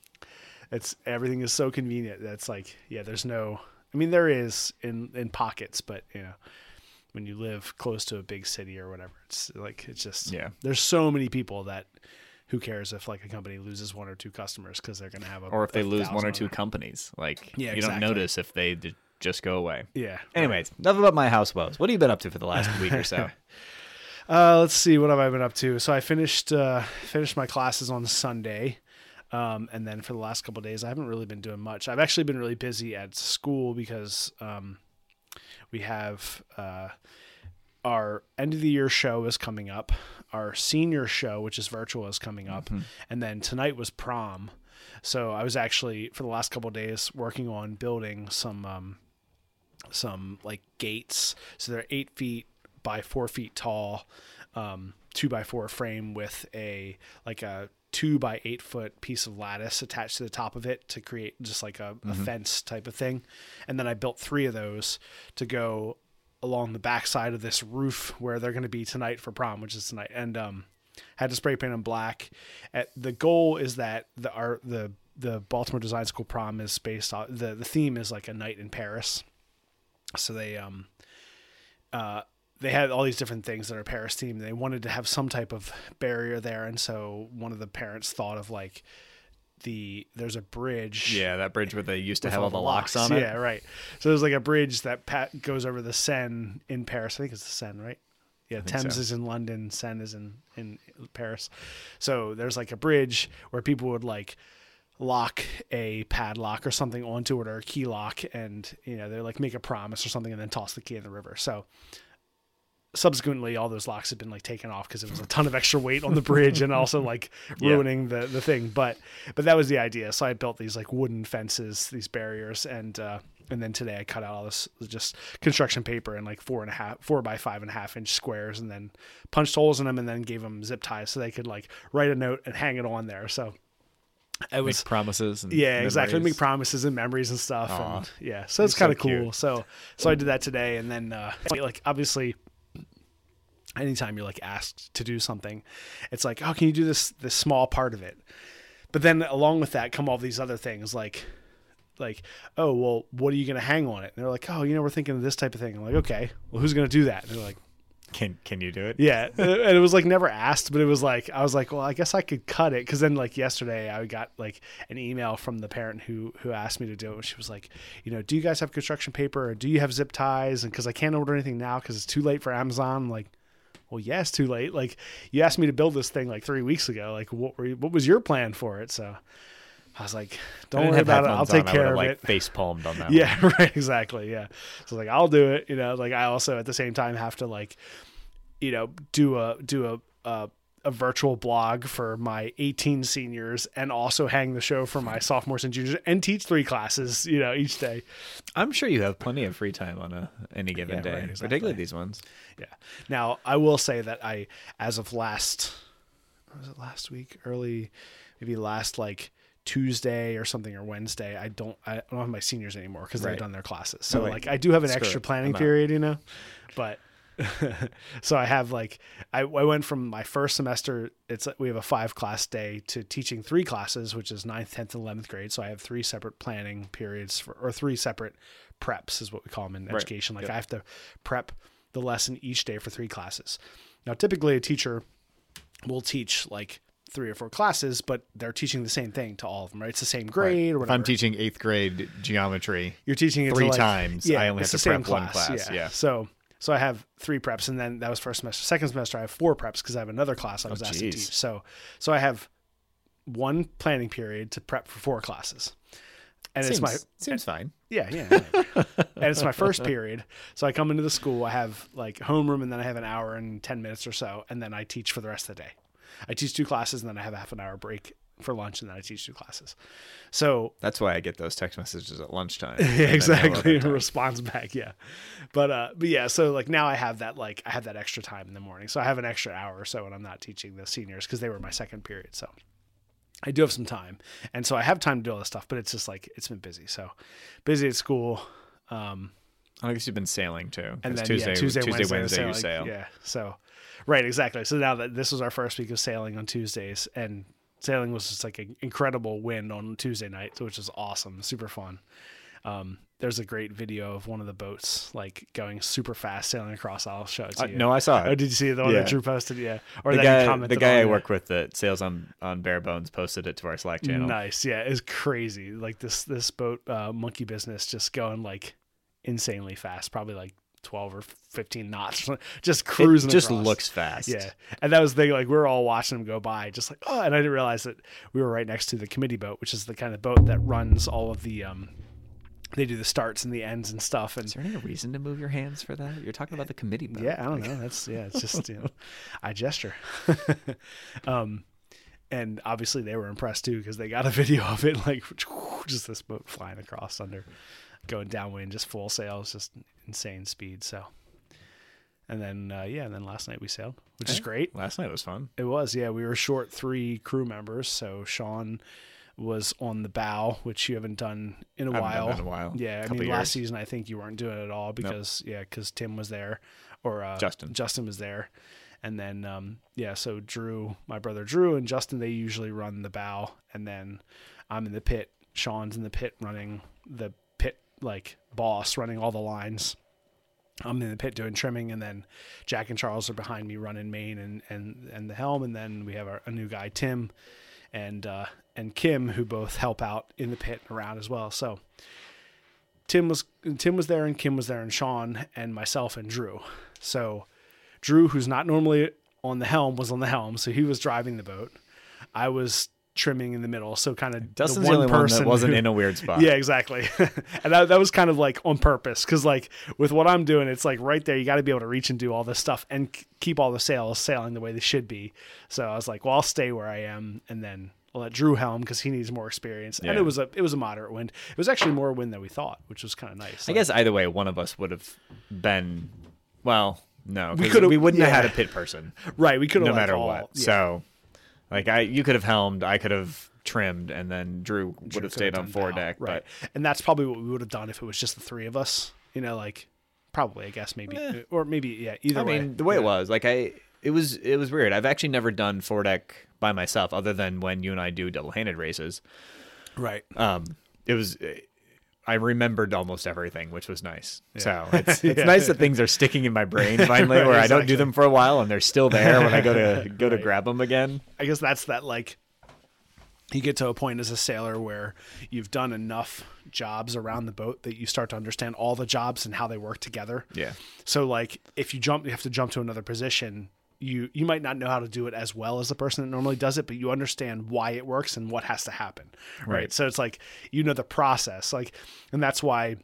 it's everything is so convenient. That's like, yeah, there's no, I mean, there is in, in pockets, but you know, when you live close to a big city or whatever, it's like, it's just, yeah, there's so many people that who cares if like a company loses one or two customers because they're going to have a, or if they lose one or other. two companies, like yeah, you exactly. don't notice if they d- just go away. Yeah. Anyways, right. enough about my house woes. What have you been up to for the last week or so? Uh, let's see. What have I been up to? So I finished, uh, finished my classes on Sunday. Um, and then for the last couple of days, I haven't really been doing much. I've actually been really busy at school because um, we have uh, our end of the year show is coming up. Our senior show, which is virtual, is coming up. Mm-hmm. And then tonight was prom. So I was actually, for the last couple of days, working on building some, um, some like gates. So they're eight feet by four feet tall, um, two by four frame with a, like a, two by eight foot piece of lattice attached to the top of it to create just like a, mm-hmm. a fence type of thing. And then I built three of those to go along the back side of this roof where they're going to be tonight for prom, which is tonight. And, um, had to spray paint them black. At, the goal is that the, our, the, the Baltimore Design School prom is based on the, the theme is like a night in Paris. So they, um, uh, they had all these different things that are Paris themed. They wanted to have some type of barrier there. And so one of the parents thought of like the, there's a bridge. Yeah. That bridge where they used to have all the locks, locks on it. Yeah. Right. So there's like a bridge that pat goes over the Seine in Paris. I think it's the Seine, right? Yeah. Thames so. is in London. Seine is in, in Paris. So there's like a bridge where people would like lock a padlock or something onto it or a key lock. And, you know, they like make a promise or something and then toss the key in the river. So, subsequently all those locks had been like taken off because it was a ton of extra weight on the bridge and also like ruining yeah. the, the thing. But, but that was the idea. So I built these like wooden fences, these barriers, and, uh, and then today I cut out all this just construction paper in like four and a half, four by five and a half inch squares, and then punched holes in them, and then gave them zip ties so they could like write a note and hang it on there. So it was Make promises. And yeah, memories. exactly. Make promises and memories and stuff. Aw. And yeah, so it's kind of so cool. cute. So so I did that today, and then uh, like obviously, anytime you're like asked to do something, it's like, oh, can you do this this small part of it? But then along with that come all these other things like. Like, oh, well, what are you going to hang on it? And they're like, oh, you know, we're thinking of this type of thing. I'm like, okay, well, who's going to do that? And they're like, Can Can you do it? yeah. And it was like never asked, but it was like, I was like, well, I guess I could cut it. Cause then like yesterday I got like an email from the parent who, who asked me to do it. She was like, you know, do you guys have construction paper or do you have zip ties? And cause I can't order anything now cause it's too late for Amazon. I'm like, well, yeah, it's too late. Like you asked me to build this thing like three weeks ago. Like what were you, what was your plan for it? So I was like, don't worry about it. I'll take care of like, it. Face palmed on that. Yeah, right. Exactly. Yeah. So like, I'll do it. You know, like I also at the same time have to like, you know, do a, do a, a, a virtual blog for my eighteen seniors and also hang the show for my sophomores and juniors and teach three classes, you know, each day. I'm sure you have plenty of free time on a any given Yeah, day, right, exactly. particularly these ones. Yeah. Now I will say that I, as of last, was it last week? Early, maybe last like Tuesday or something or Wednesday. I don't, I don't have my seniors anymore because Right. they've done their classes. So Oh, wait. like I do have an Screw extra it. planning I'm out. period, you know, but so I have like, I, I went from my first semester, it's we have a five class day to teaching three classes, which is ninth, tenth, and eleventh grade. So I have three separate planning periods for, or three separate preps is what we call them in Right. education. Like Yep. I have to prep the lesson each day for three classes. Now, typically a teacher will teach like three or four classes, but they're teaching the same thing to all of them, right? It's the same grade or If whatever. I'm teaching eighth grade geometry, You're teaching it three to like, times, Yeah, I only it's have the to same prep one class, yeah. So, so I have three preps, and then that was first semester. Second semester, I have four preps because I have another class I was Oh, asked to geez. teach. So, so I have one planning period to prep for four classes, and seems, it's my seems fine. yeah, yeah. yeah. And it's my first period. So I come into the school, I have like homeroom, and then I have an hour and ten minutes or so, and then I teach for the rest of the day. I teach two classes, and then I have a half an hour break for lunch, and then I teach two classes. So That's why I get those text messages at lunchtime. yeah, And then no exactly. other time. Response back. Yeah. But, uh, but yeah, so like now I have that, like I have that extra time in the morning. So I have an extra hour or so when I'm not teaching the seniors because they were my second period. So I do have some time. And so I have time to do all this stuff, but it's just like, it's been busy. So busy at school. Um, I guess you've been sailing too. and 'cause then Tuesday, yeah, Tuesday, Tuesday, Wednesday, Wednesday, you sailing. sail. Yeah. So, right. Exactly. So now that this was our first week of sailing on Tuesdays, and sailing was just like an incredible wind on Tuesday night, which is awesome. Super fun. Um, there's a great video of one of the boats like going super fast sailing across. I'll show it to Uh, you. no, I saw it. Oh, did you see the one Yeah. that Drew posted? Yeah. Or the that you guy, commented the guy on, I yeah. work with that sails on on bare bones posted it to our Slack channel. Nice. Yeah. It's crazy. Like this, this boat, uh, monkey business just going like insanely fast, probably like twelve or fifteen knots, just cruising. It just across. looks fast. Yeah. And that was the thing, like we were all watching them go by, just like, oh, and I didn't realize that we were right next to the committee boat, which is the kind of boat that runs all of the, um, they do the starts and the ends and stuff. And Is there any reason to move your hands for that? You're talking about the committee boat. yeah, I don't know. That's, yeah, it's just, you know, I gesture. um, and obviously they were impressed too, because they got a video of it, like just this boat flying across under, going downwind, just full sails, just insane speed. So, and then, uh, yeah, and then last night we sailed, which is Yeah. great. Last night was fun. It was, yeah. We were short three crew members. So Sean was on the bow, which you haven't done in a I haven't while. done that in a while. Yeah, I Couple mean, years. last season I think you weren't doing it at all because yeah, because Tim was there, or uh, Justin. Justin was there, and then um, yeah, so Drew, my brother Drew, and Justin, they usually run the bow, and then I'm in the pit. Sean's in the pit running the pit like boss, running all the lines. I'm in the pit doing trimming, and then Jack and Charles are behind me running main and, and, and the helm. And then we have our, a new guy, Tim, and, uh, and Kim, who both help out in the pit and around as well. So Tim was, Tim was there, and Kim was there, and Sean and myself and Drew. So Drew, who's not normally on the helm, was on the helm. So he was driving the boat. I was trimming in the middle. So kind of Dustin's the the, one only one person that wasn't who- in a weird spot. Yeah, exactly. And that, that was kind of like on purpose, because like with what I'm doing, it's like right there, you got to be able to reach and do all this stuff and k- keep all the sails sailing the way they should be. So I was like, well, I'll stay where I am and then I'll let Drew helm because he needs more experience. Yeah. And it was a it was a moderate wind. It was actually more wind than we thought, which was kind of nice. I Like, guess either way, one of us would have been. Well, no, We we could've- We wouldn't have yeah. had a pit person, right. We could have no like, matter all- what. yeah. So, like, I you could have helmed, I could have trimmed, and then Drew would Drew have could stayed on done foredeck. bow, right? And that's probably what we would have done if it was just the three of us. You know, like probably I guess maybe Eh. or maybe yeah. Either But I way, mean, the way yeah. it was, like, I it was it was weird. I've actually never done foredeck by myself, other than when you and I do double-handed races. right? Um, it was. I remembered almost everything, which was nice. Yeah. So it's it's Yeah. nice that things are sticking in my brain finally, Right, where I don't exactly. do them for a while and they're still there when I go to go to Right. grab them again. I guess that's that like you get to a point as a sailor where you've done enough jobs around the boat that you start to understand all the jobs and how they work together. Yeah. So like if you jump, you have to jump to another position. You you might not know how to do it as well as the person that normally does it, but you understand why it works and what has to happen. Right. Right. So it's like you know the process. Like, and that's why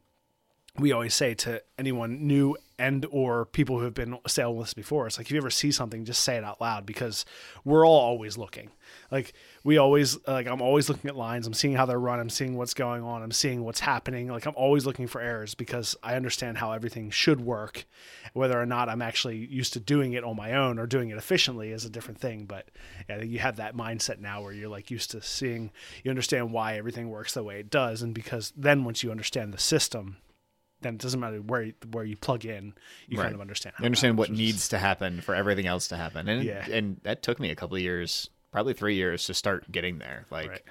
we always say to anyone new and or people who have been sailing with us before, it's like if you ever see something, just say it out loud because we're all always looking. Like we always like I'm always looking at lines. I'm seeing how they're run. I'm seeing what's going on. I'm seeing what's happening. Like I'm always looking for errors because I understand how everything should work. Whether or not I'm actually used to doing it on my own or doing it efficiently is a different thing. But yeah, I think you have that mindset now where you're like used to seeing, you understand why everything works the way it does. And because then once you understand the system, then it doesn't matter where you, where you plug in, you Right. kind of understand. How You understand it what happens. needs to happen for everything else to happen. And Yeah. and that took me a couple of years, probably three years to start getting there. Like Right.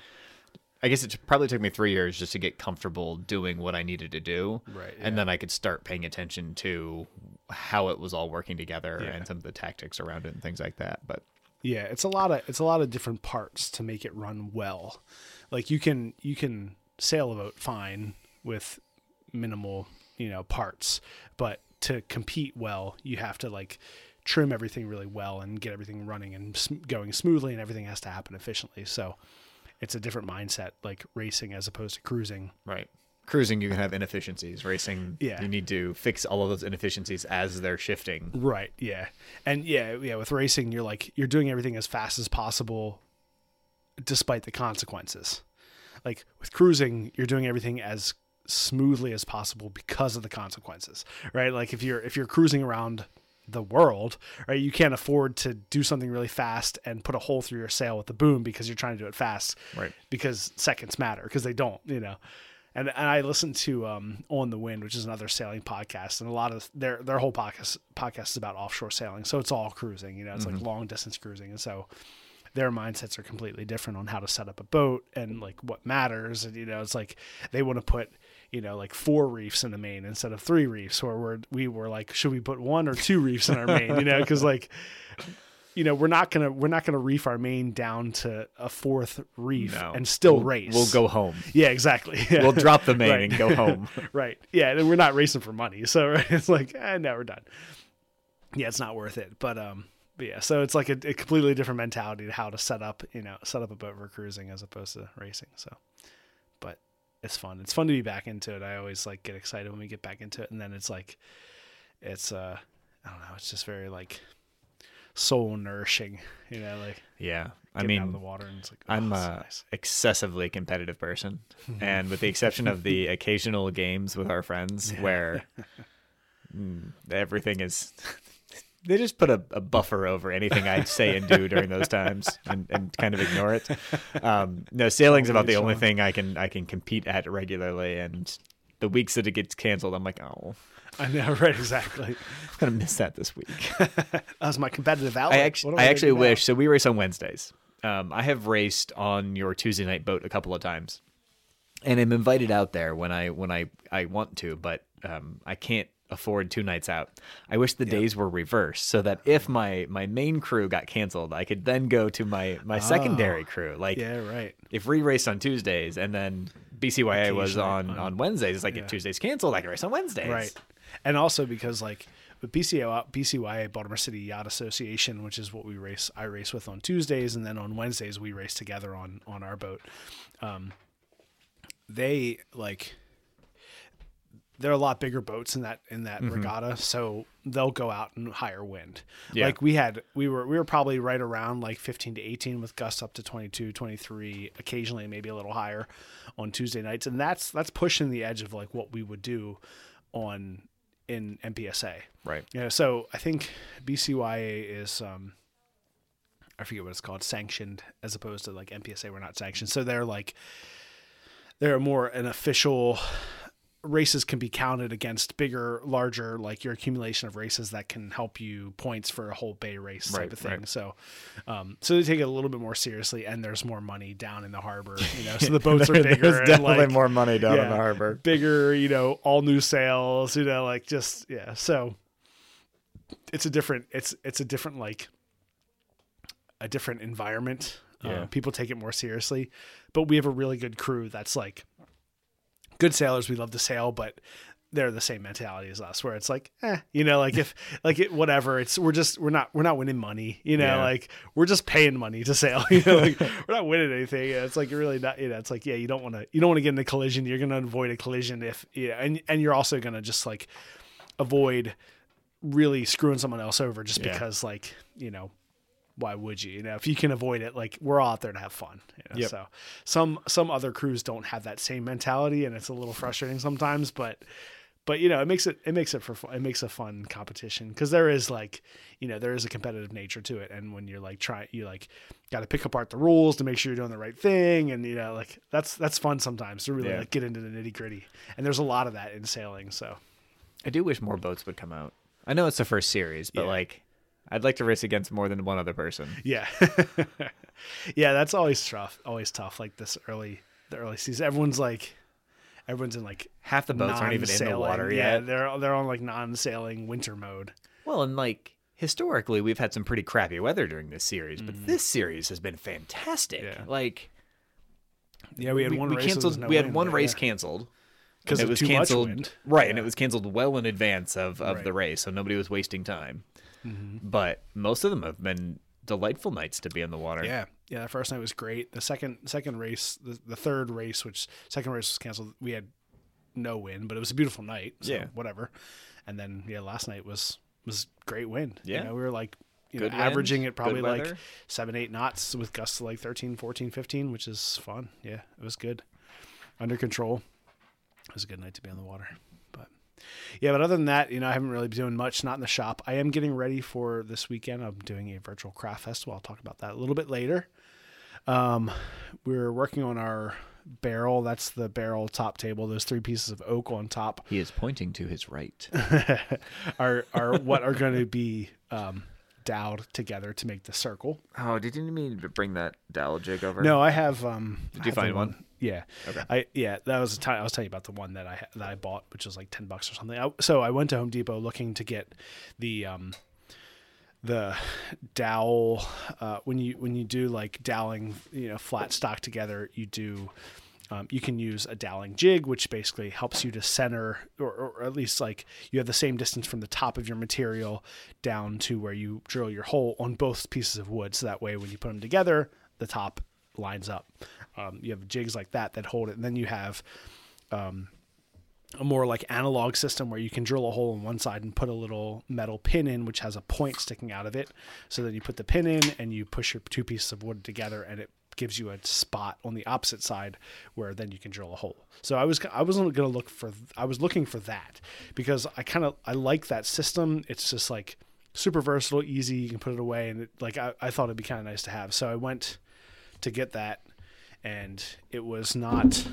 I guess it probably took me three years just to get comfortable doing what I needed to do. Right, And yeah. then I could start paying attention to how it was all working together Yeah. and some of the tactics around it and things like that. But Yeah, it's a lot of it's a lot of different parts to make it run well. Like you can you can sail a boat fine with minimal, you know, parts, but to compete well, you have to like trim everything really well and get everything running and sm- going smoothly, and everything has to happen efficiently. So it's a different mindset, like racing as opposed to cruising. right. Cruising, you can have inefficiencies. Racing, Yeah. you need to fix all of those inefficiencies as they're shifting. Right. Yeah. And yeah, yeah. With racing, you're like you're doing everything as fast as possible, despite the consequences. Like with cruising, you're doing everything as smoothly as possible because of the consequences. Right. Like if you're if you're cruising around the world, right, you can't afford to do something really fast and put a hole through your sail with the boom because you're trying to do it fast. Right. Because seconds matter, because they don't. You know. And and I listened to um, On the Wind, which is another sailing podcast, and a lot of their their whole podcast podcast is about offshore sailing. So it's all cruising, you know, it's Mm-hmm. like long distance cruising, and so their mindsets are completely different on how to set up a boat and like what matters. And you know, it's like they want to put you know like four reefs in the main instead of three reefs, or we're we were like, should we put one or two reefs in our main? You know, because like. You know, we're not gonna we're not gonna reef our main down to a fourth reef No. and still We'll- race. We'll go home. Yeah, exactly. Yeah. We'll drop the main Right. and go home. Right. Yeah, and we're not racing for money, so right, it's like, eh, no, we're done. Yeah, it's not worth it. But um, but yeah, so it's like a, a completely different mentality to how to set up, you know, set up a boat for cruising as opposed to racing. So, but it's fun. It's fun to be back into it. I always like get excited when we get back into it, and then it's like, it's uh, I don't know, it's just very like soul nourishing, you know, like Yeah. I getting out of the mean, water, and it's like, oh, I'm it's a nice. excessively competitive person, and with the exception of the occasional games with our friends where mm, everything is, they just put a, a buffer over anything I say and do during those times, and, and kind of ignore it. Um, no, sailing's about the only Sean. thing I can I can compete at regularly, and the weeks that it gets canceled, I'm like, oh, I know, right? Exactly. I'm gonna miss that this week. That was my competitive outlet. I actually, What am I gonna actually do now? wish. So we race on Wednesdays. Um, I have raced on your Tuesday night boat a couple of times, and I'm invited out there when I when I, I want to, but um, I can't afford two nights out. I wish the days were reversed, so that if my, my main crew got canceled, I could then go to my my secondary crew. Like Yeah, right. if we raced on Tuesdays and then B C Y A was Occasionally on, on- on Wednesdays, it's like yeah. if Tuesdays canceled, I can race on Wednesdays. Right. And also because like with B C O, B C Y A, Baltimore City Yacht Association, which is what we race, I race with on Tuesdays, and then on Wednesdays we race together on, on our boat. Um, they like, there are a lot bigger boats in that in that mm-hmm. regatta, so they'll go out in higher wind. Yeah. Like we had, we were we were probably right around like fifteen to eighteen with gusts up to twenty-two, twenty-three, occasionally maybe a little higher on Tuesday nights, and that's that's pushing the edge of like what we would do on in M P S A. Right. Yeah. You know, so I think B C Y A is um, I forget what it's called, sanctioned, as opposed to like M P S A. We're not sanctioned, so they're like they're more an official. Races can be counted against bigger, larger, like your accumulation of races that can help you points for a whole bay race type right, of thing. Right. So, um, so they take it a little bit more seriously, and there's more money down in the harbor, you know, so the boats are bigger. There's and definitely like, more money down yeah, in the harbor. Bigger, you know, all new sails, you know, like just, yeah. So it's a different, it's, it's a different, like a different environment. Yeah. Uh, people take it more seriously, but we have a really good crew that's like, good sailors, we love to sail, but they're the same mentality as us, where it's like, eh, you know, like if, like it, whatever, it's, we're just, we're not, we're not winning money, you know, yeah. like we're just paying money to sail, you know, like we're not winning anything. It's like, you're really not, you know, it's like, yeah, you don't want to, you don't want to get in a collision. You're going to avoid a collision if, yeah. And, and you're also going to just like avoid really screwing someone else over just yeah. because like, you know, why would you, you know, if you can avoid it, like we're all out there to have fun, you know? Yep. So some, some other crews don't have that same mentality, and it's a little frustrating sometimes, but, but you know, it makes it, it makes it for fun. It makes a fun competition. Cause there is like, you know, there is a competitive nature to it. And when you're like trying, you like got to pick apart the rules to make sure you're doing the right thing. And, you know, like that's, that's fun sometimes to really yeah. like get into the nitty gritty. And there's a lot of that in sailing. So I do wish more boats would come out. I know it's the first series, but yeah. like, I'd like to race against more than one other person. Yeah. yeah. That's always tough. Always tough. Like this early, the early season, everyone's like, everyone's in like half the boats aren't even in the water yeah, yet. They're, they're on like non-sailing winter mode. Well, and like historically we've had some pretty crappy weather during this series, but Mm-hmm. this series has been fantastic. Yeah. Like, yeah, we had we, one we race. canceled, No we had wind one there, race yeah. canceled. because it of was too canceled, much wind. right? Yeah. And it was canceled well in advance of, of Right. the race, so nobody was wasting time. Mm-hmm. But most of them have been delightful nights to be in the water. Yeah, yeah. The first night was great. The second second race, the, the third race, which second race was canceled, we had no wind, but it was a beautiful night. So Yeah. whatever. And then yeah, last night was was great wind. Yeah. You know, we were like you Good know, wind, averaging it probably good like weather. seven, eight knots with gusts to like thirteen, fourteen, fifteen, which is fun. Yeah, it was good. Under control. It was a good night to be on the water. But yeah, but other than that, you know, I haven't really been doing much, not in the shop. I am getting ready for this weekend. I'm doing a virtual craft festival. I'll talk about that a little bit later. Um, we're working on our barrel. That's the barrel top table. Those three pieces of oak on top He is pointing to his right. are, are what are going to be, um, doweled together to make the circle. Oh, did you mean to bring that dowel jig over? No, I have, um, Did I you have the find one? Yeah. Okay. I, yeah, that was the time I was telling you about the one that I, ha- that I bought, which was like ten bucks or something. I, so I went to Home Depot looking to get the, um, the dowel, uh, when you, when you do like doweling, you know, flat stock together, you do, um, you can use a doweling jig, which basically helps you to center, or, or at least like you have the same distance from the top of your material down to where you drill your hole on both pieces of wood. So that way, when you put them together, the top lines up. Um, you have jigs like that that hold it. And then you have, um, a more like analog system where you can drill a hole on one side and put a little metal pin in, which has a point sticking out of it. So then you put the pin in and you push your two pieces of wood together, and it gives you a spot on the opposite side where then you can drill a hole. So I was, I wasn't going to look for, I was looking for that because I kind of, I like that system. It's just like super versatile, easy. You can put it away. And it, like, I, I thought it'd be kind of nice to have. So I went to get that, and it was not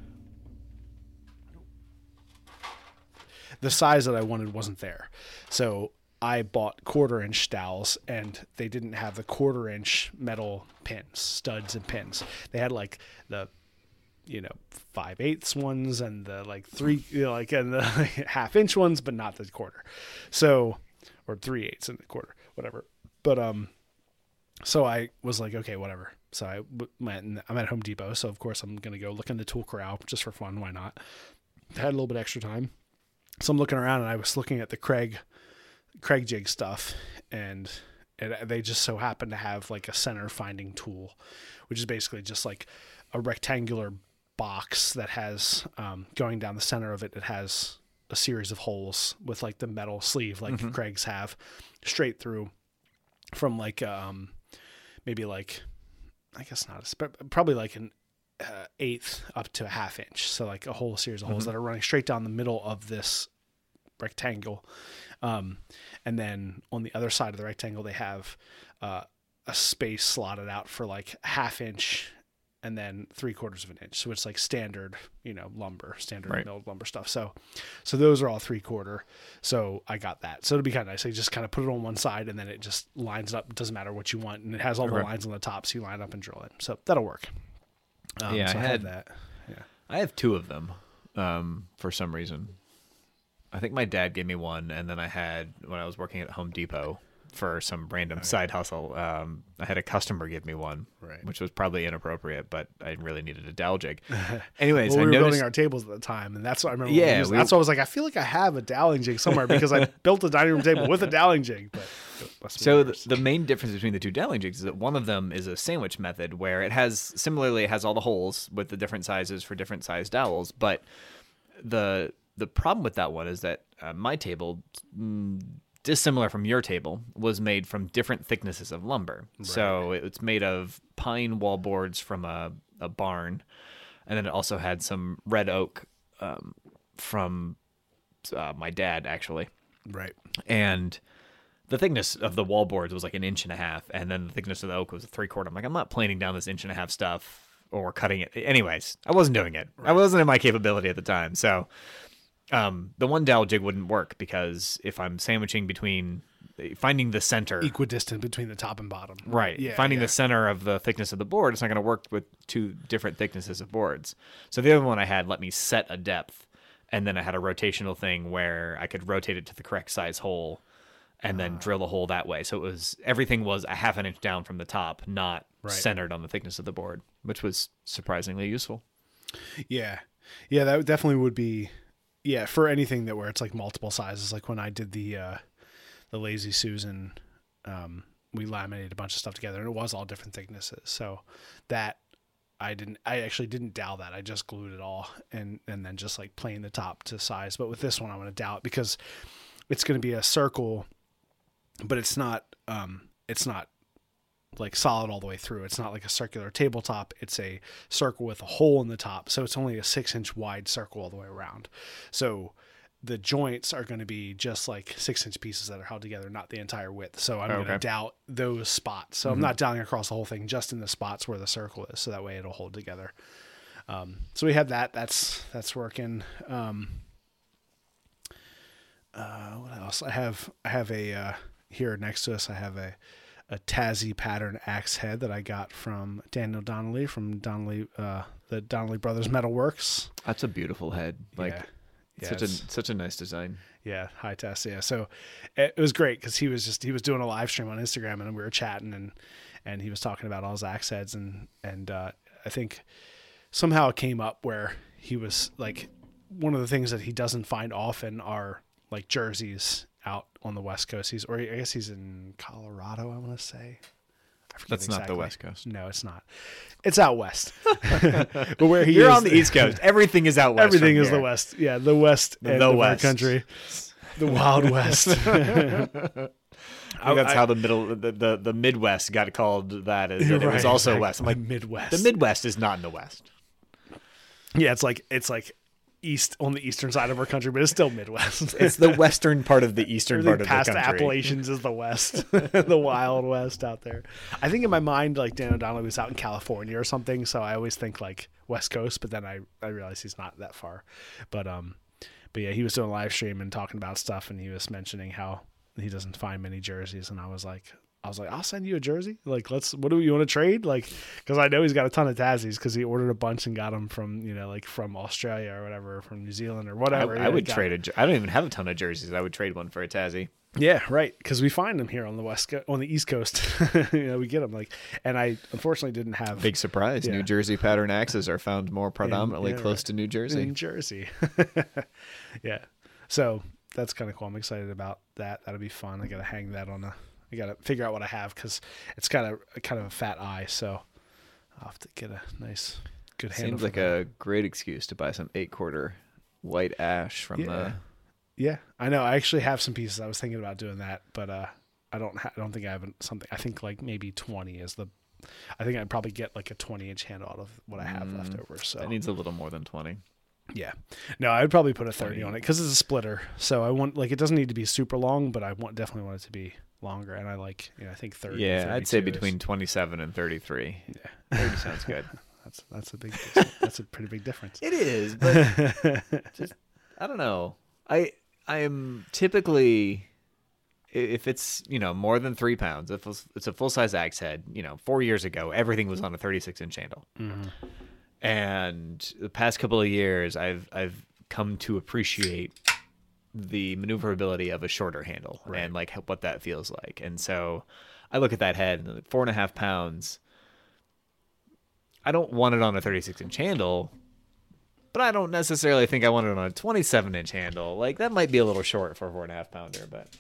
the size that I wanted wasn't there. So I bought quarter inch dowels, and they didn't have the quarter inch metal pins, studs and pins. They had like the, you know, five eighths ones and the like three, you know, like, and the half inch ones, but not the quarter. So, or three eighths and the quarter, whatever. But, um, so I was like, okay, whatever. So I went, and I'm at Home Depot. So of course I'm going to go look in the tool corral just for fun. Why not? I had a little bit extra time. So I'm looking around, and I was looking at the Craig, Craig jig stuff, and it, they just so happen to have like a center finding tool, which is basically just like a rectangular box that has, um, going down the center of it, it has a series of holes with like the metal sleeve, like mm-hmm. Craig's have, straight through from like um maybe like I guess not a, but probably like an uh, eighth up to a half inch. So like a whole series of holes mm-hmm. that are running straight down the middle of this rectangle. Um, and then on the other side of the rectangle, they have uh, a space slotted out for like half inch and then three quarters of an inch. So it's like standard, you know, lumber, standard right. milled lumber stuff. So, so those are all three quarter. So I got that. So it'll be kind of nice. So you just kind of put it on one side and then it just lines up. It doesn't matter what you want. And it has all the right. lines on the top. So you line up and drill it. So that'll work. Um, yeah, so I, I had that. Yeah. I have two of them um, for some reason. I think my dad gave me one, and then I had, when I was working at Home Depot for some random right. side hustle, um, I had a customer give me one, right. which was probably inappropriate, but I really needed a dowel jig. Anyways, well, we I were noticed... building our tables at the time, and that's what I remember. Yeah, we we... that's why I was like, I feel like I have a doweling jig somewhere because I built a dining room table with a doweling jig. But so the, the main difference between the two doweling jigs is that one of them is a sandwich method, where it has similarly it has all the holes with the different sizes for different size dowels, but the the problem with that one is that uh, my table, mm, dissimilar from your table, was made from different thicknesses of lumber. Right. So it's made of pine wall boards from a, a barn, and then it also had some red oak um, from uh, my dad, actually. Right. And the thickness of the wall boards was like an inch and a half, and then the thickness of the oak was a three quarter. I'm like, I'm not planing down this inch and a half stuff or cutting it. Anyways, I wasn't doing it. Right. I wasn't in my capability at the time, so... Um, the one dowel jig wouldn't work because if I'm sandwiching between finding the center equidistant between the top and bottom, right? Yeah, finding yeah. the center of the thickness of the board, it's not going to work with two different thicknesses of boards. So the other one I had let me set a depth, and then I had a rotational thing where I could rotate it to the correct size hole, and then uh, drill a hole that way. So it was everything was a half an inch down from the top, not right. centered on the thickness of the board, which was surprisingly useful. Yeah, yeah, that definitely would be. Yeah, for anything that where it's like multiple sizes, like when I did the uh, the Lazy Susan, um, we laminated a bunch of stuff together, and it was all different thicknesses. So that I didn't, I actually didn't dowel that. I just glued it all, and and then just like plane the top to size. But with this one, I'm going to dowel it because it's going to be a circle, but it's not, um, it's not like solid all the way through. It's not like a circular tabletop. It's a circle with a hole in the top. So it's only a six inch wide circle all the way around. So the joints are going to be just like six inch pieces that are held together, not the entire width. So I'm okay. going to dowel those spots. So mm-hmm. I'm not doweling across the whole thing, just in the spots where the circle is. So that way it'll hold together. Um, so we have that, that's, that's working. Um, uh, what else? I have, I have a, uh, here next to us, I have a, a Tassie pattern axe head that I got from Daniel Donnelly from Donnelly, uh, the Donnelly Brothers Metalworks. That's a beautiful head. Like yeah. Yeah, such a such a nice design. Yeah, hi Tess. Yeah, so it, it was great because he was just he was doing a live stream on Instagram and we were chatting and and he was talking about all his axe heads and and uh, I think somehow it came up where he was like one of the things that he doesn't find often are like jerseys out on the West Coast. He's, or I guess he's in Colorado, I want to say. That's exactly. not the West Coast. No, it's not. It's out west. But where he You're is, on the East Coast. Everything is out west. Everything is here. the West. Yeah, the West the end of West. our country. The Wild West. I think that's I, how the middle, the, the, the Midwest got called that. Is that right, it was also exactly. West. I'm like, Midwest. The Midwest is not in the West. Yeah, it's like it's like east on the eastern side of our country, but it's still Midwest. It's the western part of the eastern part of the country. Past the Appalachians is the West, the Wild West out there. I think in my mind, like Dan O'Donnell was out in California or something, so I always think like West Coast, but then I I realize he's not that far. But um, but yeah, he was doing a live stream and talking about stuff, and he was mentioning how he doesn't find many jerseys, and I was like. I was like, I'll send you a jersey. Like, let's, what do you want to trade? Like, cause I know he's got a ton of Tassies cause he ordered a bunch and got them from, you know, like from Australia or whatever, from New Zealand or whatever. I, I would trade a, I don't even have a ton of jerseys. I would trade one for a Tassie. Yeah, right. Cause we find them here on the West, Co- on the East Coast. You know, we get them like, and I unfortunately didn't have. Big surprise. Yeah. New Jersey pattern axes are found more predominantly in, yeah, close right. to New Jersey. In Jersey. Yeah. So that's kind of cool. I'm excited about that. That'll be fun. I got to hang that on a, I got to figure out what I have because it's kind of kind of a fat eye, so I'll have to get a nice, good handle. Seems like that. a great excuse to buy some eight quarter white ash from yeah. the Yeah, I know. I actually have some pieces. I was thinking about doing that, but uh, I don't. Ha- I don't think I have something. I think like maybe twenty is the. I think I'd probably get like a twenty inch handle out of what I have mm, left over. So that needs a little more than twenty. Yeah, no, I'd probably put a thirty on it because it's a splitter. So I want like it doesn't need to be super long, but I want definitely want it to be longer. And I like, you know, I think thirty. Yeah, I'd say between is, twenty-seven and thirty-three. Yeah, thirty sounds good. That's that's a big. That's a pretty big difference. It is, but just I don't know. I I am typically, if it's you know more than three pounds, if it's a full size axe head, you know, four years ago everything was on a thirty-six inch handle. Mm-hmm. And the past couple of years, I've I've come to appreciate the maneuverability of a shorter handle right. and like what that feels like. And so, I look at that head, and four and a half pounds. I don't want it on a thirty-six inch handle, but I don't necessarily think I want it on a twenty-seven inch handle. Like that might be a little short for a four and a half pounder, but.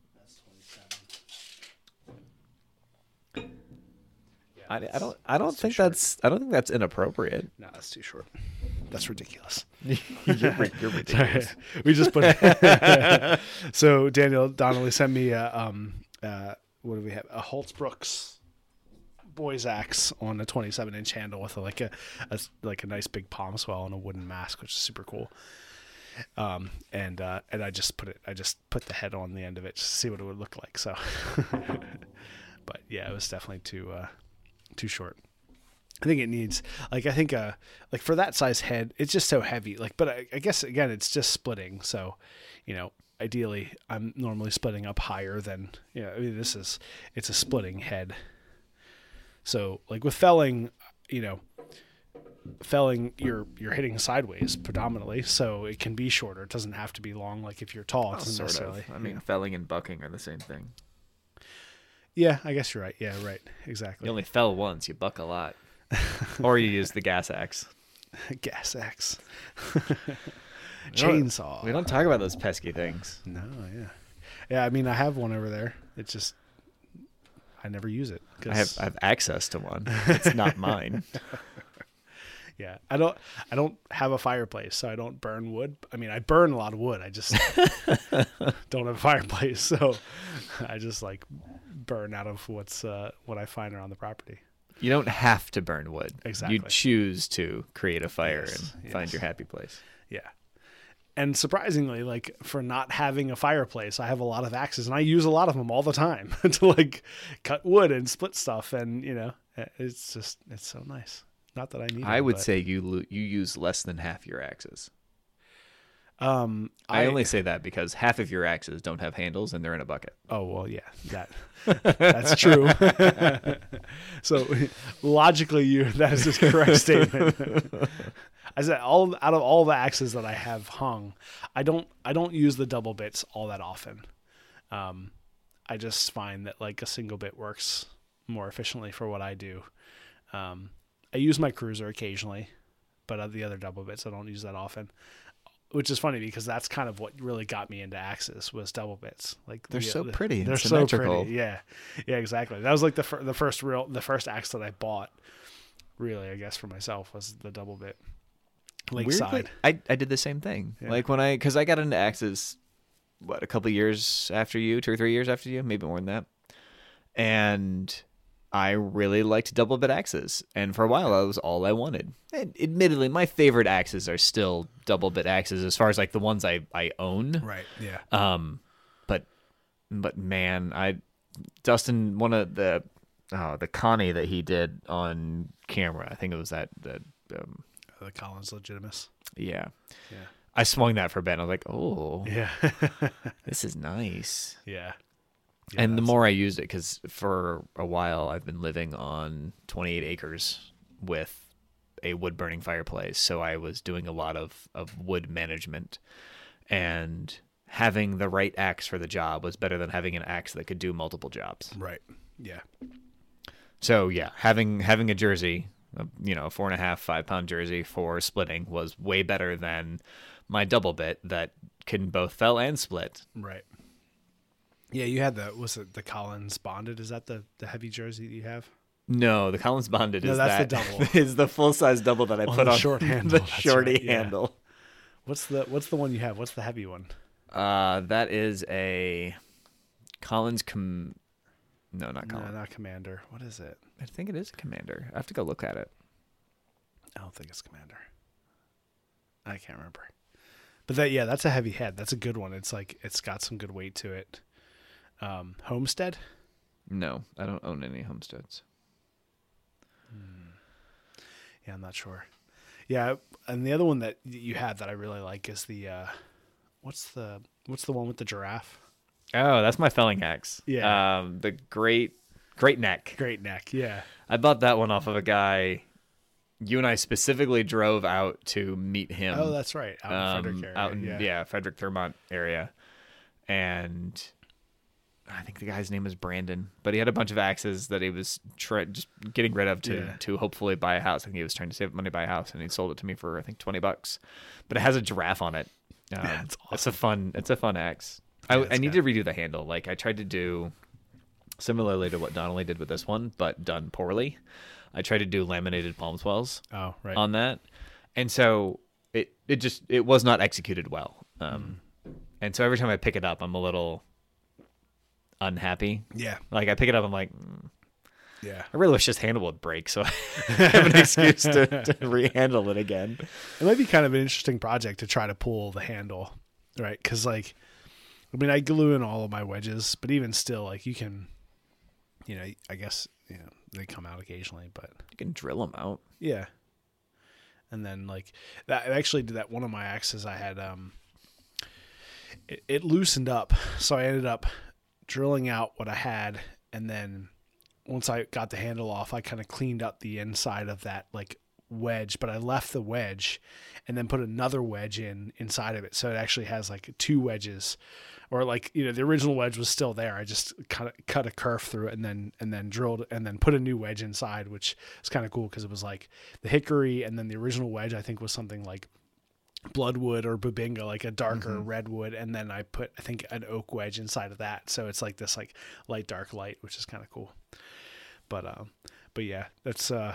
I, I don't. I don't think that's. I don't think that's inappropriate. No, that's too short. That's ridiculous. you're, you're ridiculous. We just put. So Daniel Donnelly sent me a um uh what do we have a Holtz Brooks boys axe on a twenty-seven inch handle with a, like a, a like a nice big palm swell and a wooden mask, which is super cool. Um and uh and I just put it. I just put the head on the end of it just to see what it would look like. So, but yeah, it was definitely too. Uh, Too short. I think it needs like I think uh like for that size head, it's just so heavy. Like, but I, I guess again, it's just splitting. So, you know, ideally, I'm normally splitting up higher than you know. I mean, this is it's a splitting head. So, like with felling, you know, felling you're you're hitting sideways predominantly, so it can be shorter. It doesn't have to be long. Like if you're tall, it doesn't oh, necessarily. Of. I mean, felling and bucking are the same thing. Yeah, I guess you're right. Yeah, right. Exactly. You only fell once. You buck a lot. Or you use the gas axe. Gas axe. Chainsaw. We don't talk about those pesky things. No, yeah. Yeah, I mean, I have one over there. It's just, I never use it. I have I have access to one. It's not mine. Yeah, I don't. I don't have a fireplace, so I don't burn wood. I mean, I burn a lot of wood. I just don't have a fireplace, so I just like burn out of what's uh, what I find around the property. You don't have to burn wood. Exactly. You choose to create a fire yes, and yes. find your happy place. Yeah. And surprisingly, like for not having a fireplace, I have a lot of axes, and I use a lot of them all the time to like cut wood and split stuff, and you know, it's just it's so nice. Not that I need. I them, would but... say you lo- you use less than half your axes. Um, I, I only say that because half of your axes don't have handles and they're in a bucket. Oh well, yeah, that that's true. So logically, you that is a correct statement. I said all out of all the axes that I have hung, I don't I don't use the double bits all that often. Um, I just find that like a single bit works more efficiently for what I do. Um, I use my cruiser occasionally, but of the other double bits, I don't use that often. Which is funny because that's kind of what really got me into axes was double bits. Like they're the, so the, pretty. They're so pretty. Yeah, yeah, exactly. That was like the fir- the first real the first axe that I bought. Really, I guess for myself was the double bit. Lakeside. Weirdly, I I did the same thing. Yeah. Like when I because I got into axes, what a couple of years after you, two or three years after you, maybe more than that, and I really liked double bit axes, and for a while that was all I wanted. And admittedly, my favorite axes are still double bit axes as far as like the ones I, I own. Right. Yeah. Um, but but man, I Dustin one of the oh, the Connie that he did on camera. I think it was that the um, the Collins Legitimus. Yeah. Yeah. I swung that for Ben. I was like, oh, yeah, this is nice. Yeah. Yeah, and the more I used it, because for a while I've been living on twenty-eight acres with a wood burning fireplace, so I was doing a lot of, of wood management, and having the right axe for the job was better than having an axe that could do multiple jobs. Right. Yeah. So yeah, having having a jersey, you know, a four and a half, five pound jersey for splitting was way better than my double bit that can both fell and split. Right. Yeah, you had the was it the Collins Bonded? Is that the, the heavy jersey that you have? No, the Collins Bonded no, is that's that. the double. Is the full size double that I on put the on short handle. the shorty right, yeah. handle. What's the what's the one you have? What's the heavy one? Uh, that is a Collins com. No, not Collins. No, not Commander. What is it? I think it is a Commander. I have to go look at it. I don't think it's Commander. I can't remember. But that, yeah, that's a heavy head. That's a good one. It's like it's got some good weight to it. Um, Homestead? No, I don't own any Homesteads. Hmm. Yeah, I'm not sure. Yeah, and the other one that you had that I really like is the uh, what's the what's the one with the giraffe? Oh, that's my felling axe. Yeah. Um, the great, great neck. Great neck. Yeah. I bought that one off of a guy. You and I specifically drove out to meet him. Oh, that's right. Out in um, Frederick area. Out in, yeah. yeah, Frederick, Thurmont area. And I think the guy's name was Brandon, but he had a bunch of axes that he was try- just getting rid of to, Yeah. to hopefully buy a house. I think he was trying to save money to buy a house, and he sold it to me for, I think, twenty bucks. But it has a giraffe on it. Um, Yeah, it's It's a fun, it's a fun axe. I, Yeah, it's I need good. to redo the handle. Like I tried to do similarly to what Donnelly did with this one, but done poorly. I tried to do laminated palm swells Oh, right. on that, and so it it just it was not executed well. Um, Mm. and so every time I pick it up, I'm a little unhappy. yeah. Like I pick it up, I'm like, mm, Yeah. I really wish this handle would break, so I have an excuse to, to rehandle it again. It might be kind of an interesting project to try to pull the handle, right? Because, like, I mean, I glue in all of my wedges, but even still, like, you can, you know, I guess, you know, they come out occasionally, but You can drill them out. yeah. And then, like, that I actually did that one of my axes. I had, um, it, it loosened up, so I ended up drilling out what I had, and then once I got the handle off, I kind of cleaned up the inside of that, like, wedge, but I left the wedge and then put another wedge in inside of it, so it actually has like two wedges, or like, you know, the original wedge was still there. I just kind of cut a kerf through it and then and then drilled and then put a new wedge inside, which is kind of cool because it was like the hickory, and then the original wedge I think was something like bloodwood or bubinga, like a darker Mm-hmm. redwood, and then I put I think an oak wedge inside of that, so it's like this like light dark light, which is kind of cool. But um but yeah, that's uh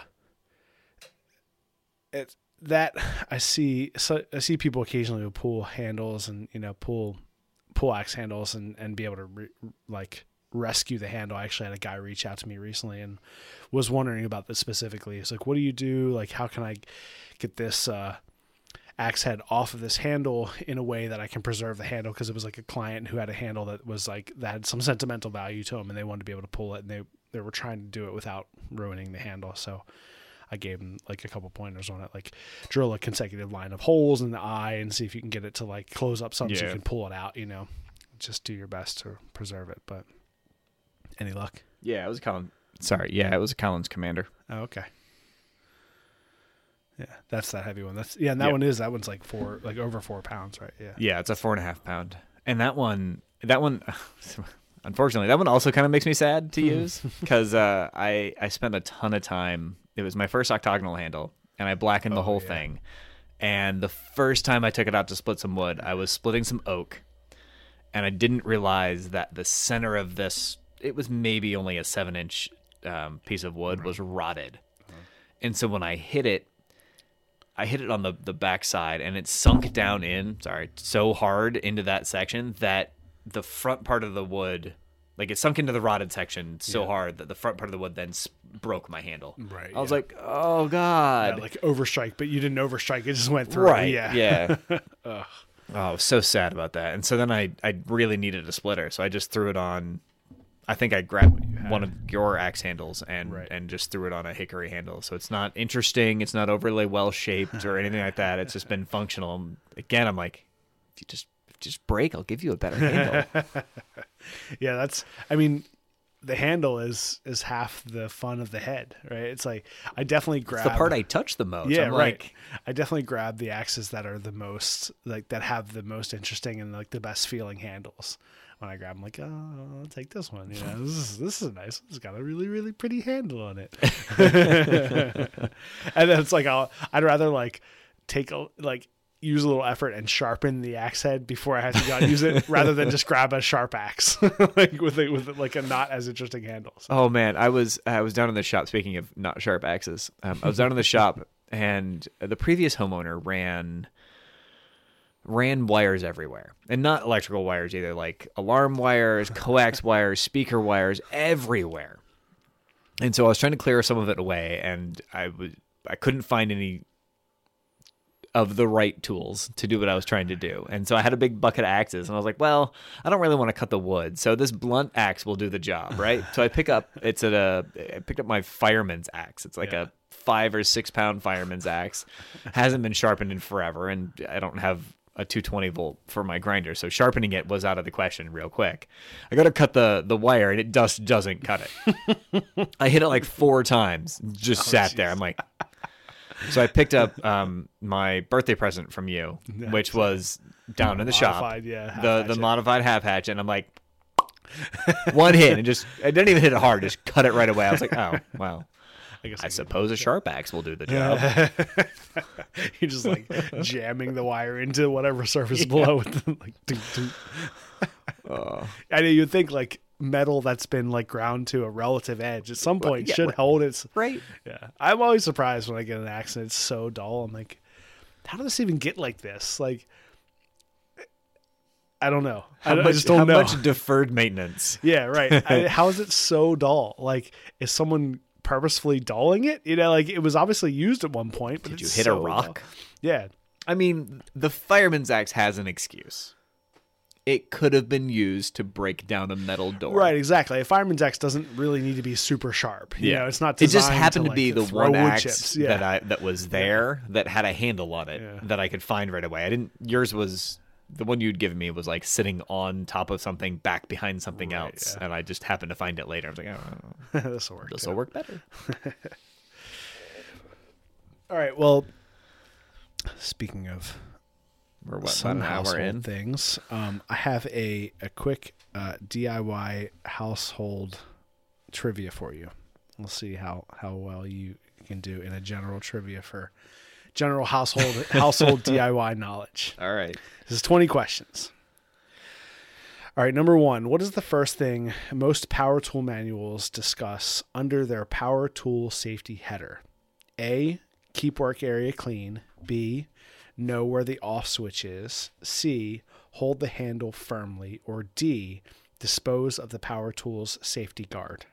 it that I see so I see people occasionally who pull handles and, you know, pull pull axe handles and and be able to re, like rescue the handle. I actually had a guy reach out to me recently and was wondering about this specifically. It's like, what do you do? Like, how can I get this uh axe head off of this handle in a way that I can preserve the handle? Because it was like a client who had a handle that was like that had some sentimental value to them, and they wanted to be able to pull it, and they they were trying to do it without ruining the handle. So I gave them like a couple pointers on it, like drill a consecutive line of holes in the eye and see if you can get it to like close up something so you Yeah. can pull it out, you know. Just do your best to preserve it. But any luck? Yeah, it was a Collins. Sorry, yeah, it was a Collins Commander. Oh, okay. Yeah, that's that heavy one. That's yeah, and that Yeah. one is that one's like four, like over four pounds, right? Yeah. Yeah, it's a four and a half pound, and that one, that one, unfortunately, that one also kind of makes me sad to use because uh, I I spent a ton of time. It was my first octagonal handle, and I blackened the Oh, whole yeah. thing. And the first time I took it out to split some wood, I was splitting some oak, and I didn't realize that the center of this, it was maybe only a seven inch um, piece of wood, was rotted. And so when I hit it, I hit it on the, the back side, and it sunk down in, sorry, so hard into that section that the front part of the wood, like it sunk into the rotted section so Yeah. hard that the front part of the wood then s- broke my handle. Right, I was yeah. like, oh, God. Yeah, like overstrike, but you didn't overstrike. It just went through. Right. Yeah. Yeah. Oh, I was so sad about that. And so then I, I really needed a splitter. So I just threw it on. I think I grabbed one of your axe handles and, Right. and just threw it on a hickory handle. So it's not interesting. It's not overly well shaped or anything like that. It's just been functional. Again, I'm like, if you just if you just break, I'll give you a better handle. Yeah, that's. I mean, the handle is is half the fun of the head, right? It's like I definitely grab It's the part I touch the most. Yeah, I'm right. like, I definitely grab the axes that are the most like that have the most interesting and like the best feeling handles. When I grab them, like, oh, I'll take this one. You know, this is this is nice. It's got a really really pretty handle on it. And then it's like I'll I'd rather like take a like use a little effort and sharpen the axe head before I have to go out and use it, rather than just grab a sharp axe like with a, with like a not as interesting handle. So, oh man, I was I was down in the shop. Speaking of not sharp axes, um, I was down in the shop, and the previous homeowner ran ran wires everywhere. And not electrical wires either, like alarm wires, coax wires, speaker wires, everywhere. And so I was trying to clear some of it away, and I was I couldn't find any of the right tools to do what I was trying to do. And so I had a big bucket of axes, and I was like, well, I don't really want to cut the wood, so this blunt axe will do the job, right? So I pick up, it's at a, I picked up my fireman's axe. It's like yeah. a five or six pound fireman's axe. Hasn't been sharpened in forever, and I don't have a two twenty volt for my grinder, so sharpening it was out of the question real quick. I got to cut the, the wire, and it just doesn't cut it. I hit it like four times, just oh, sat geez. there. I'm like... So I picked up um, my birthday present from you, which was down in the modified, shop, yeah, the hatchet. the modified half hatchet, and I'm like, one hit, and just I didn't even hit it hard, just cut it right away. I was like, oh well, I, guess I, I suppose a sharp axe will do the job. You're just like jamming the wire into whatever surface yeah. below, with the, like, doo, doo. Uh, I know you'd think like metal that's been like ground to a relative edge at some point yeah, right. should hold its right. Yeah, I'm always surprised when I get an axe and it's so dull. I'm like, how did this even get like this? Like, I don't know. How I, much, I just don't how know. much deferred maintenance? Yeah, right. I, how is it so dull? Like, is someone purposefully dulling it? You know, like it was obviously used at one point. But Did you it's hit so a rock? Dull. Yeah. I mean, the fireman's axe has an excuse. It could have been used to break down a metal door. Right, exactly. A fireman's axe doesn't really need to be super sharp. You yeah, know, it's not. It just designed happened to, to be like, the one axe chips. Yeah. that I that was there yeah. that had a handle on it yeah. that I could find right away. I didn't. Yours was the one you'd given me was like sitting on top of something, back behind something right, else, yeah. and I just happened to find it later. I was like, oh, this will work. This will work better. All right. Well, speaking of. We're what, some about an hour in? Things. Um, I have a a quick uh, D I Y household trivia for you. We'll see how, how well you can do in a general trivia for general household household D I Y knowledge. All right. This is twenty questions. All right. Number one, what is the first thing most power tool manuals discuss under their power tool safety header? A, keep work area clean. B, know where the off switch is. C, hold the handle firmly. Or D, dispose of the power tool's safety guard.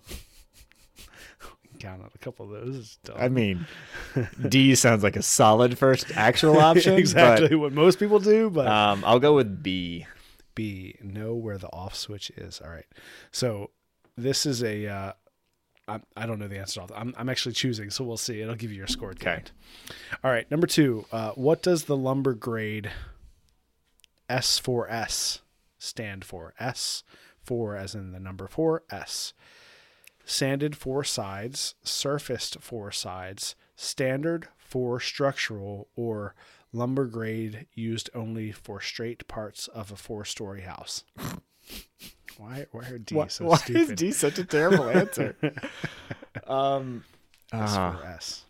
Count on a couple of those. It's dumb. I mean, D sounds like a solid first actual option. Exactly but, what most people do, but um, I'll go with B. B, know where the off switch is. All right. So this is a. Uh, I, I don't know the answer to all that. I'm, I'm actually choosing, so we'll see. It'll give you your score. Okay. All right. Number two. Uh, what does the lumber grade S four S stand for? S four as in the number four, S. Sanded four sides, surfaced four sides, standard for structural, or lumber grade used only for straight parts of a four-story house. Why, why are D why, so why stupid? Why is D such a terrible answer? um, S uh, four S.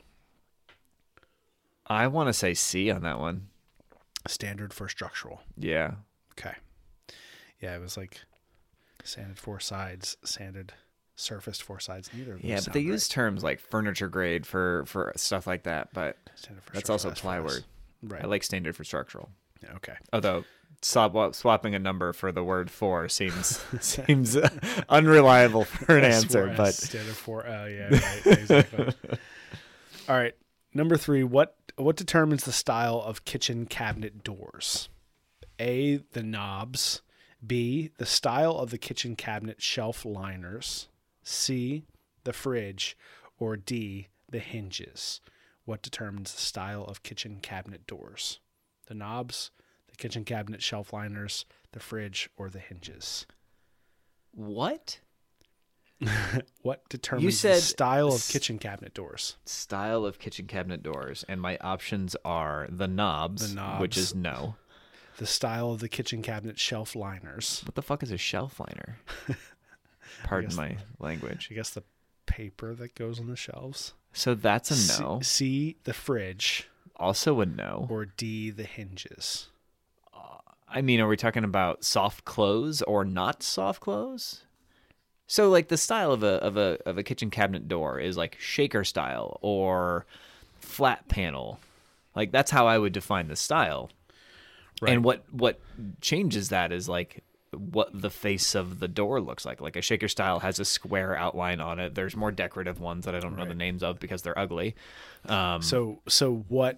I want to say C on that one. Standard for structural. Yeah. Okay. Yeah, it was like sanded four sides, sanded, surfaced four sides. Neither of those Yeah, but sound they right. use terms like furniture grade for, for stuff like that, but for that's also plywood. Right. I like standard for structural. Yeah, okay. Although swap, swapping a number for the word four seems seems unreliable for an answer, but standard for oh yeah, right, exactly. All right, number three. What what determines the style of kitchen cabinet doors? A, the knobs. B, the style of the kitchen cabinet shelf liners. C, the fridge. Or D, the hinges. What determines the style of kitchen cabinet doors? The knobs, the kitchen cabinet shelf liners, the fridge, or the hinges? What? What determines You said the style of s- kitchen cabinet doors? Style of kitchen cabinet doors, and my options are the knobs, The knobs. which is no. The style of the kitchen cabinet shelf liners. What the fuck is a shelf liner? Pardon guess- my language. I guess the paper that goes on the shelves. So that's a C- no. C, the fridge. Also a no. Or D, the hinges. I mean, are we talking about soft close or not soft close? So like the style of a of a of a kitchen cabinet door is like shaker style or flat panel. Like that's how I would define the style. Right. And what what changes that is like what the face of the door looks like. Like a shaker style has a square outline on it. There's more decorative ones that I don't know Right. the names of because they're ugly. Um, So so what?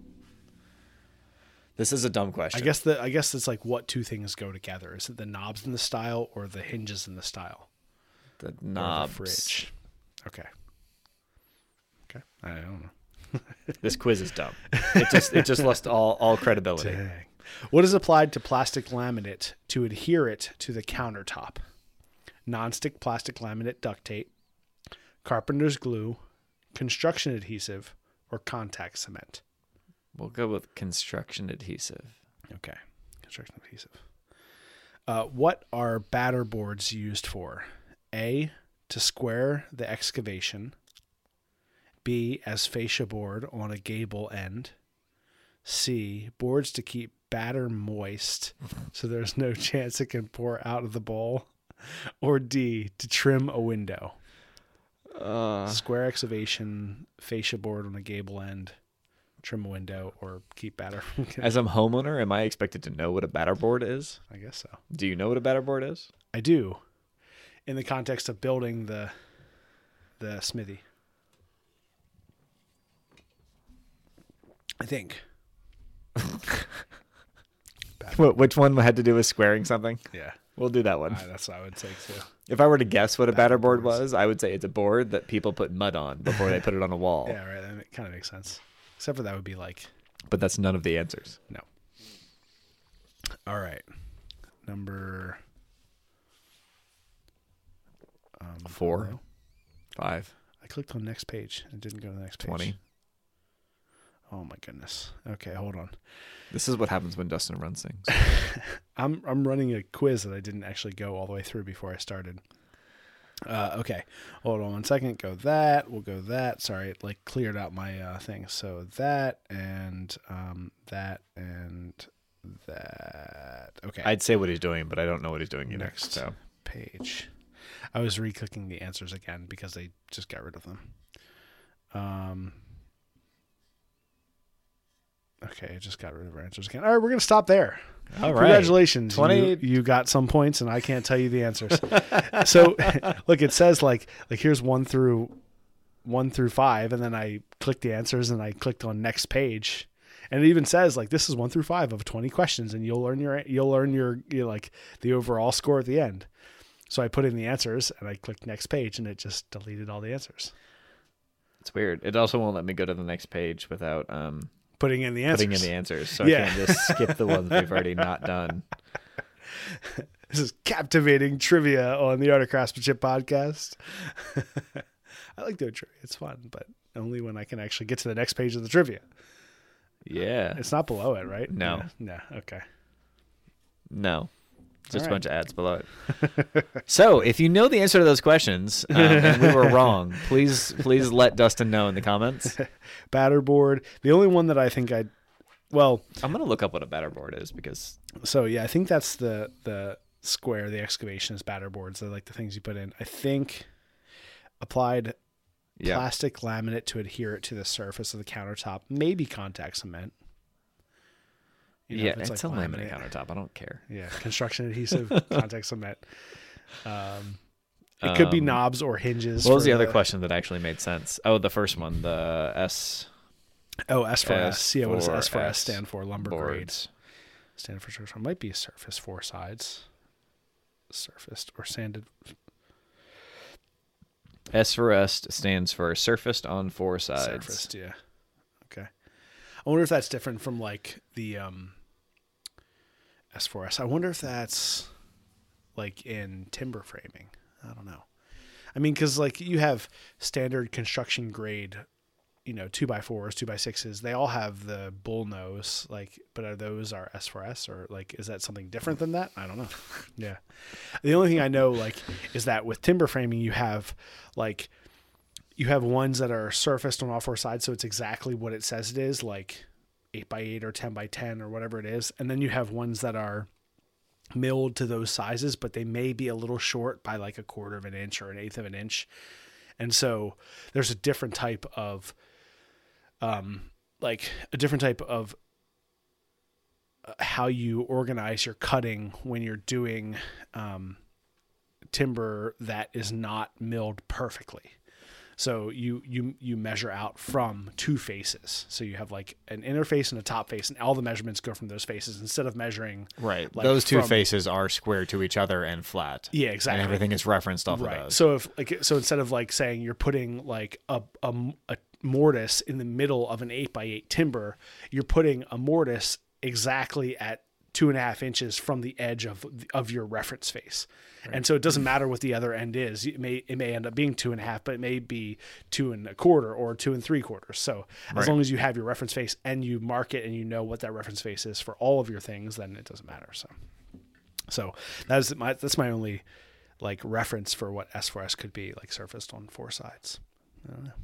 this is a dumb question. I guess the I guess it's like what two things go together? Is it the knobs in the style or the hinges in the style? the Or the knobs. fridge. Okay. Okay. I don't know. This quiz is dumb. It just it just lost all all credibility. Dang. What is applied to plastic laminate to adhere it to the countertop? Nonstick plastic laminate duct tape, carpenter's glue, construction adhesive, or contact cement? We'll go with construction adhesive. Okay. Construction adhesive. Uh, what are batter boards used for? A, to square the excavation. B, as fascia board on a gable end. C, boards to keep batter moist so there's no chance it can pour out of the bowl. Or D, to trim a window. Uh, Square excavation, fascia board on a gable end, trim a window, or keep batter. as a homeowner, am I expected to know what a batter board is? I guess so. Do you know what a batter board is? I do, in the context of building the the smithy. I think. What, which one had to do with squaring something? Yeah, We'll do that one. uh, that's what I would say too. If I were to guess what a batter board boards. was, I would say it's a board that people put mud on before they put it on a wall. Yeah, right. That kind of makes sense. Except for that would be like But that's none of the answers. no. All right, number um, Four. hello? Five. I clicked on next page and didn't go to the next page. Twenty. Oh my goodness. Okay, hold on. This is what happens when Dustin runs things. I'm I'm running a quiz that I didn't actually go all the way through before I started. Uh, okay, hold on one second. Go that. We'll go that. Sorry, it like cleared out my uh, thing. So that and um, that and that. Okay. I'd say what he's doing, but I don't know what he's doing either. Next So page. I was re-clicking the answers again because they just got rid of them. Um. Okay, I just got rid of our answers again. All right, we're gonna stop there. all right. Congratulations. twenty You, you got some points and I can't tell you the answers. So look, it says like like here's one through one through five, and then I clicked the answers and I clicked on next page. And it even says like this is one through five of twenty questions, and you'll learn your you'll learn your, your like the overall score at the end. So I put in the answers and I clicked next page, and it just deleted all the answers. It's weird. It also won't let me go to the next page without um Putting in the answers. putting in the answers. So Yeah. I can't just skip the ones we've already not done. This is captivating trivia on the Art of Craftsmanship podcast. I like doing trivia. It's fun, but only when I can actually get to the next page of the trivia. Yeah. It's not below it, right? No. Yeah. No. Okay. No. Just All a right. bunch of ads below it. So, if you know the answer to those questions um, and we were wrong, please please let Dustin know in the comments. Batter board. The only one that I think I, well, I'm gonna look up what a batter board is because so yeah, I think that's the the square. The excavation is batter boards. They're like the things you put in. I think applied yeah, plastic laminate to adhere it to the surface of the countertop. Maybe contact cement. You know, yeah, if it's, like a laminate countertop. I don't care. Yeah, construction adhesive, contact cement. Um, it could be Um, knobs or hinges. What was for the other question that actually made sense? Oh, the first one, the S Oh, S for S. S Yeah, what does for S for S S stand for? Lumber grade. boards. Stand for surface. It might be a surface four sides. Surfaced or sanded. S for S stands for surfaced on four sides. Surfaced, yeah. Okay. I wonder if that's different from like the um, S four S. I wonder if that's like in timber framing. I don't know. I mean, because like you have standard construction grade, you know, two by fours, two by sixes. They all have the bull nose, like, but are those are S four S or like is that something different than that? I don't know. Yeah. The only thing I know like is that with timber framing you have like you have ones that are surfaced on all four sides, so it's exactly what it says it is, like eight by eight or ten by ten or whatever it is. And then you have ones that are milled to those sizes, but they may be a little short by like a quarter of an inch or an eighth of an inch. And so there's a different type of, um, like a different type of how you organize your cutting when you're doing um, timber that is not milled perfectly. So you, you, you measure out from two faces. So you have like an inner face and a top face, and all the measurements go from those faces instead of measuring. Right. Like those two from, faces are square to each other and flat. Yeah, exactly. And everything is referenced off right. of those. So if like, so instead of like saying you're putting like a, a, a mortise in the middle of an eight by eight timber, you're putting a mortise exactly at two and a half inches from the edge of of your reference face. Right. And so it doesn't matter what the other end is. It may it may end up being two and a half, but it may be two and a quarter or two and three quarters. So as right. long as you have your reference face and you mark it and you know what that reference face is for all of your things, then it doesn't matter. So so that's my that's my only like reference for what S four S could be, like surfaced on four sides. I don't know.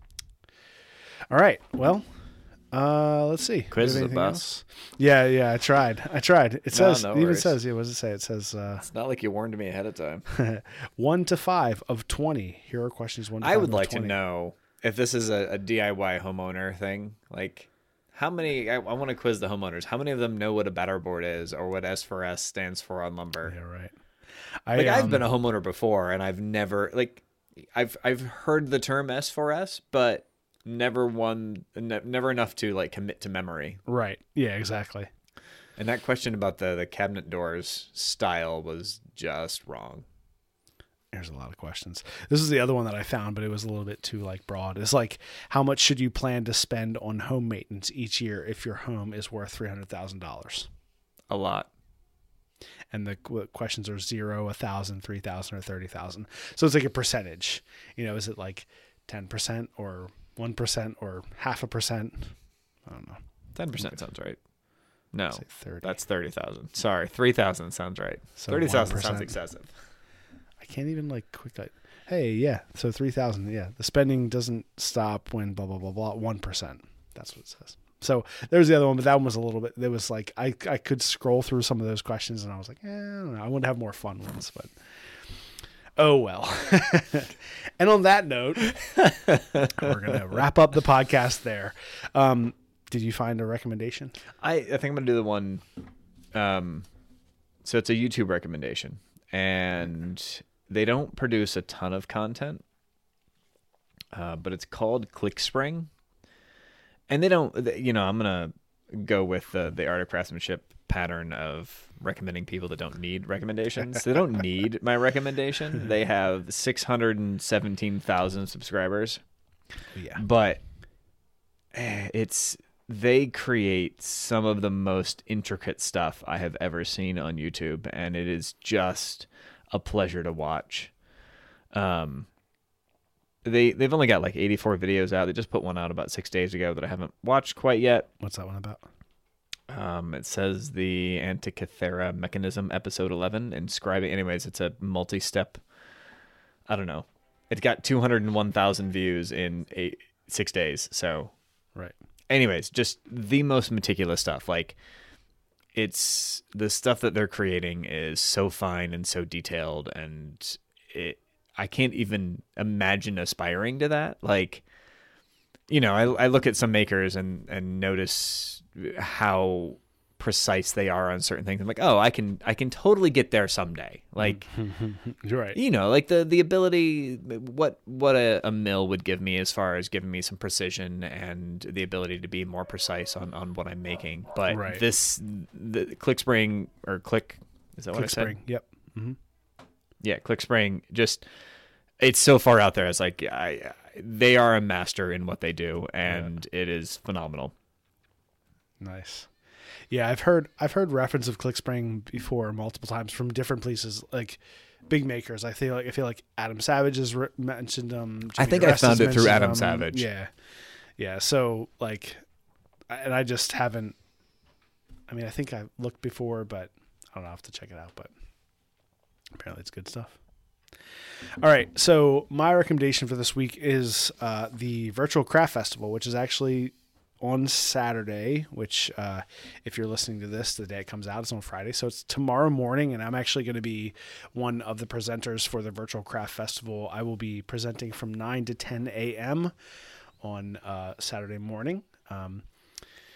All right. Well, Uh, let's see. Quiz is a anything bus. else? Yeah, yeah, I tried. I tried. It says, no it even worries. says, yeah, what does it say? It says, uh, It's not like you warned me ahead of time. one to five of twenty. Here are questions one to I five would of like twenty. to know if this is a, a D I Y homeowner thing. Like, how many, I, I want to quiz the homeowners. How many of them know what a batter board is or what S four S stands for on lumber? Yeah, right. I, Like, I've um, been a homeowner before and I've never, like, I've, I've heard the term S four S, but never one, ne- never enough to like commit to memory. Right. Yeah, exactly. And that question about the, the cabinet doors style was just wrong. There's a lot of questions. This is the other one that I found, but it was a little bit too like broad. It's like, how much should you plan to spend on home maintenance each year if your home is worth three hundred thousand dollars? A lot. And the qu- questions are zero, a thousand, three thousand, or thirty thousand. So it's like a percentage. You know, is it like ten percent or one percent or half a percent? I don't know. ten percent sounds right. No, Say thirty. that's thirty thousand. Sorry, three thousand sounds right. So thirty thousand one percent. sounds excessive. I can't even like quick. Hey, yeah. So three thousand. Yeah. The spending doesn't stop when blah, blah, blah, blah. one percent. That's what it says. So there's the other one, but that one was a little bit, there was like, I, I could scroll through some of those questions and I was like, eh, I don't know. I want to have more fun ones, but oh well. And on that note, we're going to wrap up the podcast there. Um, did you find a recommendation? I, I think I'm going to do the one. Um, so it's a YouTube recommendation, and they don't produce a ton of content, uh, but it's called ClickSpring. And they don't, you know, I'm going to go with the, the art of craftsmanship pattern of recommending people that don't need recommendations. They don't need my recommendation. They have six hundred seventeen thousand subscribers. Yeah. But eh, it's, they create some of the most intricate stuff I have ever seen on YouTube, and it is just a pleasure to watch. Um, They, they've only got like eighty-four videos out. They just put one out about six days ago that I haven't watched quite yet. What's that one about? Um, it says the Antikythera mechanism, episode eleven, inscribing. Anyways, it's a multi-step. I don't know. It's got two hundred one thousand views in eight, six days. So, Right. anyways, just the most meticulous stuff. Like, it's the stuff that they're creating is so fine and so detailed, and it. I can't even imagine aspiring to that. Like, you know, I, I look at some makers and, and notice how precise they are on certain things. I'm like, oh, I can, I can totally get there someday. Like, You're right. you know, like the, the ability, what, what a, a mill would give me as far as giving me some precision and the ability to be more precise on, on what I'm making. But Right. this, the ClickSpring or Click, is that what I said? ClickSpring. Yep. Mm-hmm. Yeah, ClickSpring, just it's so far out there. It's like I, they are a master in what they do, and yeah. It is phenomenal. Nice. Yeah, I've heard I've heard reference of ClickSpring before multiple times from different places, like big makers. I feel like I feel like Adam Savage has re- mentioned them. Um, I think I found it through Adam them. Savage. Yeah, yeah. So like, and I just haven't. I mean, I think I've looked before, but I don't know. I have to check it out, but. Apparently it's good stuff. All right. So my recommendation for this week is uh, the Virtual Craft Festival, which is actually on Saturday, which uh, if you're listening to this, the day it comes out, it's on Friday. So it's tomorrow morning, and I'm actually going to be one of the presenters for the Virtual Craft Festival. I will be presenting from nine to ten a.m. on uh, Saturday morning. Um,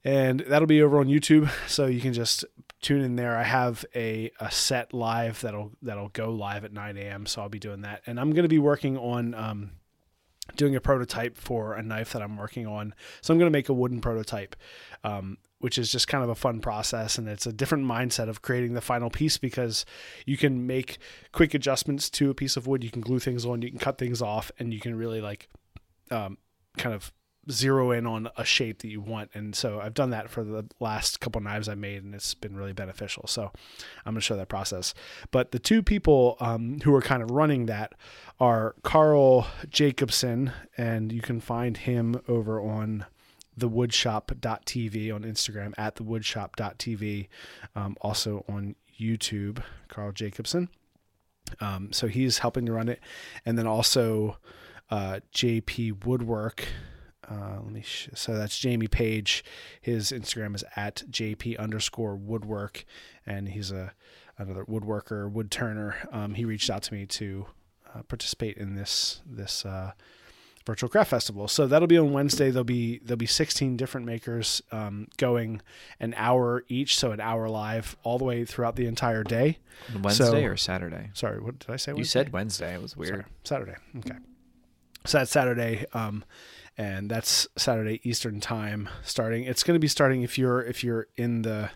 And that'll be over on YouTube, so you can just tune in there. I have a, a set live that'll that'll go live at nine a.m., so I'll be doing that. And I'm going to be working on um, doing a prototype for a knife that I'm working on. So I'm going to make a wooden prototype, um, which is just kind of a fun process, and it's a different mindset of creating the final piece because you can make quick adjustments to a piece of wood. You can glue things on, you can cut things off, and you can really like um, kind of zero in on a shape that you want. And so I've done that for the last couple knives I made, and it's been really beneficial. So I'm going to show that process. But the two people um, who are kind of running that are Carl Jacobson, and you can find him over on the woodshop dot t v on Instagram, at the woodshop dot t v, um, also on YouTube, Carl Jacobson. Um, so he's helping to run it. And then also uh, J P Woodwork. Uh, let me, sh- so that's Jamie Page. His Instagram is at JP underscore woodwork. And he's a, another woodworker, wood turner. Um, he reached out to me to uh, participate in this, this, uh, virtual craft festival. So that'll be on Wednesday. There'll be, there'll be sixteen different makers, um, going an hour each. So an hour live all the way throughout the entire day. Wednesday so, or Saturday? Sorry, what did I say? Wednesday? You said Wednesday. It was weird. Sorry, Saturday. Okay. So that's Saturday. Um, and that's Saturday Eastern time starting. It's going to be starting if you're, if you're in the,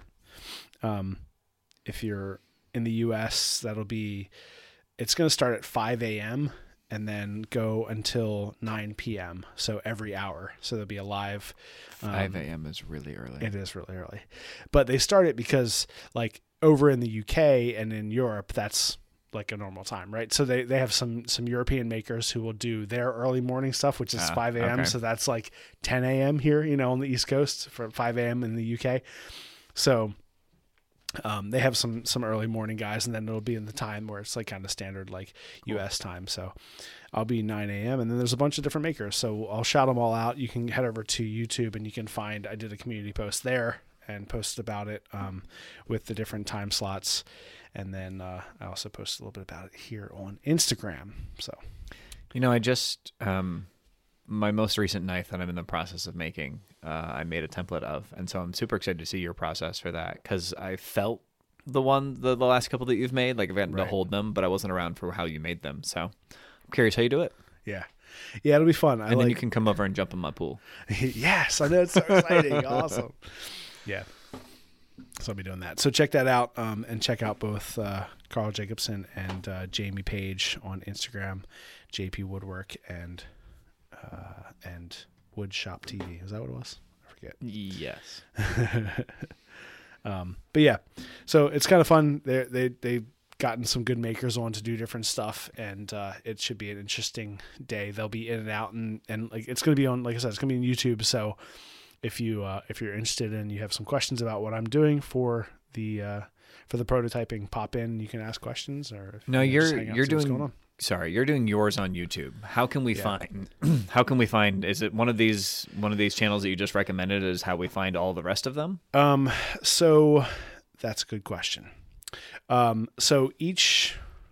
um, if you're in the U S, that'll be, it's going to start at five a.m. and then go until nine p.m. So every hour. So there'll be a live. Um, five a.m. is really early. It is really early. But they start it because like over in the U K and in Europe, that's like a normal time, right? So they, they have some, some European makers who will do their early morning stuff, which is Ah, five a.m. okay. So that's like ten a.m. here, you know, on the East Coast for five a.m. in the U K. So um, they have some, some early morning guys, and then it'll be in the time where it's like kind of standard, like cool. U S time. So I'll be nine a.m. and then there's a bunch of different makers. So I'll shout them all out. You can head over to YouTube and you can find, I did a community post there and posted about it um, with the different time slots. And then uh, I also posted a little bit about it here on Instagram. So, you know, I just, um, my most recent knife that I'm in the process of making, uh, I made a template of. And so I'm super excited to see your process for that, because I felt the one, the, the last couple that you've made, like I've gotten Right. to hold them, but I wasn't around for how you made them. So I'm curious how you do it. yeah. Yeah, it'll be fun. I And then like, you can come over and jump in my pool. yes, I know. It's so exciting. Awesome. Yeah. So I'll be doing that. So check that out, um, and check out both uh, Carl Jacobson and uh, Jamie Page on Instagram, J P Woodwork and uh, and Woodshop T V. Is that what it was? I forget. Yes. um, but yeah, so it's kind of fun. They they they've gotten some good makers on to do different stuff, and uh, it should be an interesting day. They'll be in and out, and and like it's going to be on, like I said, it's going to be on YouTube. So if you uh, if you're interested and you have some questions about what I'm doing for the uh, for the prototyping, pop in. You can ask questions, or if, No, you know, just you're hang out, you're see what's going doing. on. Sorry, you're doing yours on YouTube. How can we Yeah. find? How can we find? Is it one of these one of these channels that you just recommended? Is how we find all the rest of them? Um, so that's a good question. Um, so each,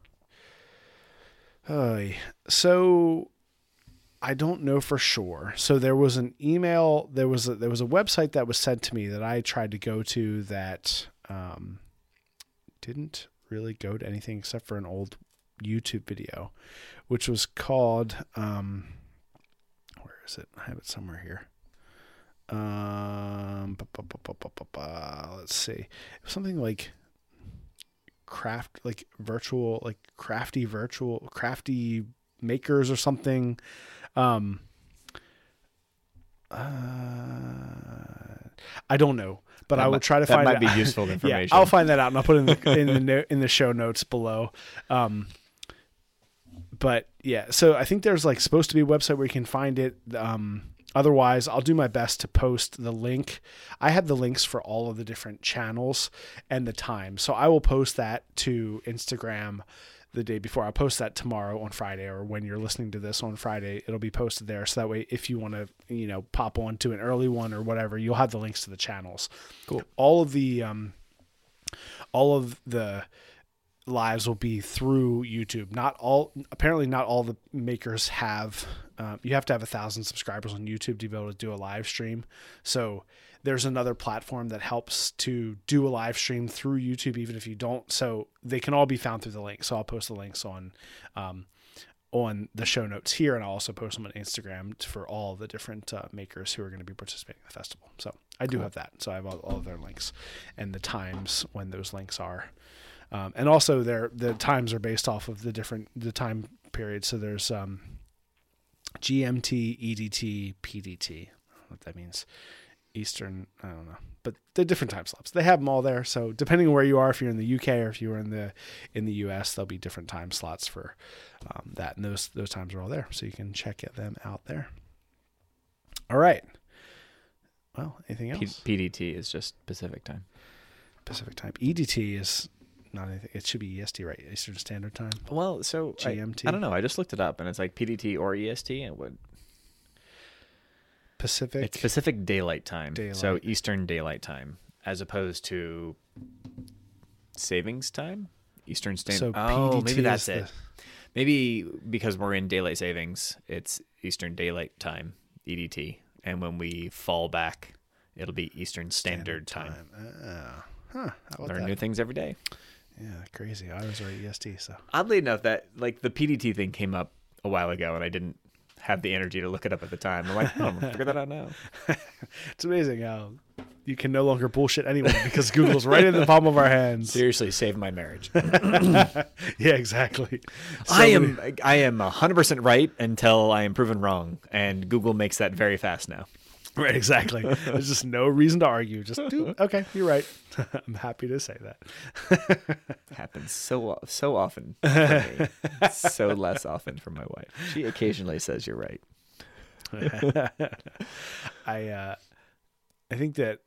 uh, so I don't know for sure. So there was an email, there was a, there was a website that was sent to me that I tried to go to that, um, didn't really go to anything except for an old YouTube video, which was called, um, where is it? I have it somewhere here. Um, ba, ba, ba, ba, ba, ba, ba. Let's see. It was something like craft, like virtual, like crafty virtual, crafty makers or something. Um, uh, I don't know, but That I will might- try to that find might it. be useful Yeah, information. I'll find that out and I'll put it in the in the, no, in the show notes below. Um, but yeah, so I think there's like supposed to be a website where you can find it. Um, otherwise I'll do my best to post the link. I have the links for all of the different channels and the time. So I will post that to Instagram the day before. I'll post that tomorrow on Friday, or when you're listening to this on Friday, it'll be posted there. So that way, if you want to, you know, pop on to an early one or whatever, you'll have the links to the channels. Cool. All of the, um, all of the lives will be through YouTube. Not all, apparently not all the makers have, um, you have to have a thousand subscribers on YouTube to be able to do a live stream. So there's another platform that helps to do a live stream through YouTube, even if you don't. So they can all be found through the link. So I'll post the links on, um, on the show notes here, and I'll also post them on Instagram for all the different uh, makers who are going to be participating in the festival. So I do cool. have that. So I have all, all of their links and the times when those links are. Um, and also their the times are based off of the different the time periods. So there's um, G M T, E D T, P D T. I don't know what that means. Eastern, I don't know, but they're different time slots. They have them all there. So depending on where you are, if you're in the U K or if you are in the in the U S, there'll be different time slots for um, that, and those those times are all there, so you can check them out there. All right. Well, anything else? P- P D T is just Pacific time. Pacific time. E D T is not anything. It should be E S T, right? Eastern Standard Time. Well, so G M T. I, I don't know. I just looked it up, and it's like P D T or E S T, and what? Pacific. It's Pacific Daylight Time, Daylight. So Eastern Daylight Time, as opposed to Savings Time, Eastern Standard. So oh, P D T maybe that's is it. the... Maybe because we're in daylight savings, it's Eastern Daylight Time, E D T, and when we fall back, it'll be Eastern Standard, Standard Time. time. Uh, huh. How about Learn that? new things every day. Yeah, crazy. I was already E S T, so. Oddly enough, that like the P D T thing came up a while ago, and I didn't have the energy to look it up at the time. I'm like, oh, I'm gonna figure that out now. It's amazing how you can no longer bullshit anyone because Google's right in the palm of our hands. Seriously, save my marriage. Yeah, exactly. So I many... am I am one hundred percent right until I am proven wrong, and Google makes that very fast now. Right, exactly. There's just no reason to argue. Just do, okay, you're right. I'm happy to say that. Happens so so often for me. So less often for my wife. She occasionally says you're right. I uh, I think that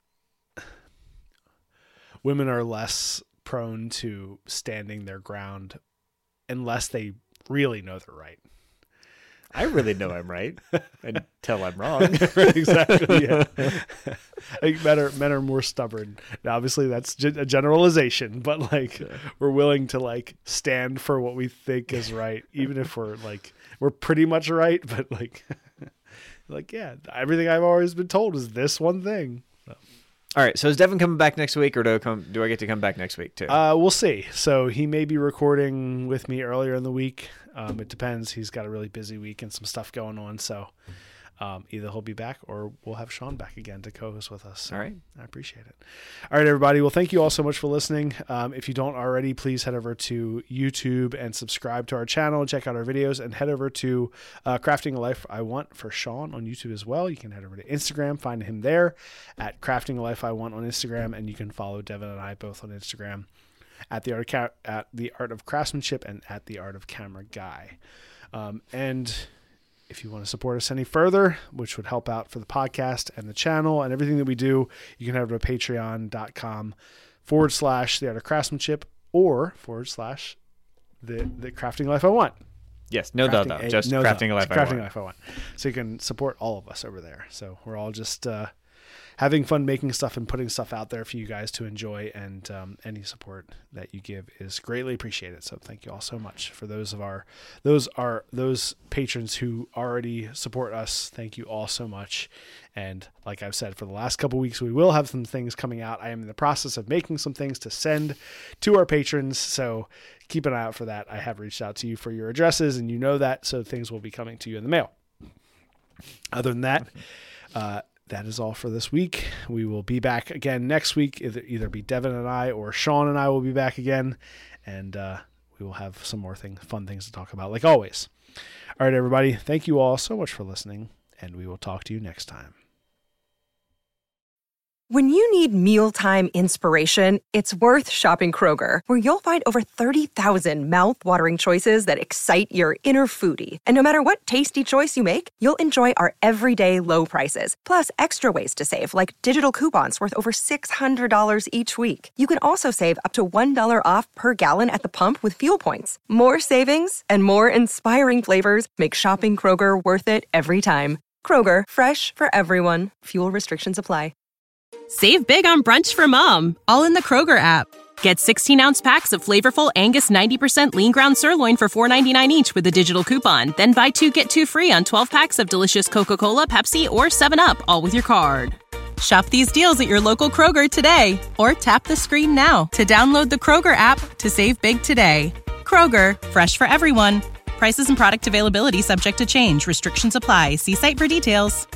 women are less prone to standing their ground unless they really know they're right. I really know I'm right until I'm wrong. Exactly. Yeah. I think men are men are more stubborn. Now, obviously, that's a generalization, but like yeah. we're willing to like stand for what we think is right, even if we're like we're pretty much right. But like, like yeah, everything I've always been told is this one thing. So. All right. So is Devin coming back next week, or do I come? Do I get to come back next week too? Uh, we'll see. So he may be recording with me earlier in the week. Um, it depends. He's got a really busy week and some stuff going on. So um, either he'll be back or we'll have Sean back again to co-host with us. So all right. I appreciate it. All right, everybody. Well, thank you all so much for listening. Um, if you don't already, please head over to YouTube and subscribe to our channel and check out our videos, and head over to uh, Crafting a Life I Want for Sean on YouTube as well. You can head over to Instagram, find him there at Crafting a Life I Want on Instagram, and you can follow Devin and I both on Instagram at the art of Ca- at the art of craftsmanship and at the art of camera guy. Um, and if you want to support us any further, which would help out for the podcast and the channel and everything that we do, you can head over to patreon.com forward slash the art of craftsmanship or forward slash the, the crafting life I want. Yes. No, crafting no, no. A, Just no crafting no, a life I crafting want. life I want. So you can support all of us over there. So we're all just, uh, having fun making stuff and putting stuff out there for you guys to enjoy, and um, any support that you give is greatly appreciated. So thank you all so much for those of our those are those patrons who already support us. Thank you all so much. And like I've said for the last couple of weeks, we will have some things coming out. I am in the process of making some things to send to our patrons, so keep an eye out for that. I have reached out to you for your addresses, and you know that, so things will be coming to you in the mail. Other than that, uh, that is all for this week. We will be back again next week. Either, either be Devin and I or Sean and I will be back again. And uh, we will have some more thing, fun things to talk about, like always. All right, everybody. Thank you all so much for listening, and we will talk to you next time. When you need mealtime inspiration, it's worth shopping Kroger, where you'll find over thirty thousand mouth-watering choices that excite your inner foodie. And no matter what tasty choice you make, you'll enjoy our everyday low prices, plus extra ways to save, like digital coupons worth over six hundred dollars each week. You can also save up to one dollar off per gallon at the pump with fuel points. More savings and more inspiring flavors make shopping Kroger worth it every time. Kroger, fresh for everyone. Fuel restrictions apply. Save big on brunch for mom, all in the Kroger app. Get sixteen-ounce packs of flavorful Angus ninety percent lean ground sirloin for four ninety-nine each with a digital coupon. Then buy two, get two free on twelve packs of delicious Coca-Cola, Pepsi, or seven up, all with your card. Shop these deals at your local Kroger today, or tap the screen now to download the Kroger app to save big today. Kroger, fresh for everyone. Prices and product availability subject to change. Restrictions apply. See site for details.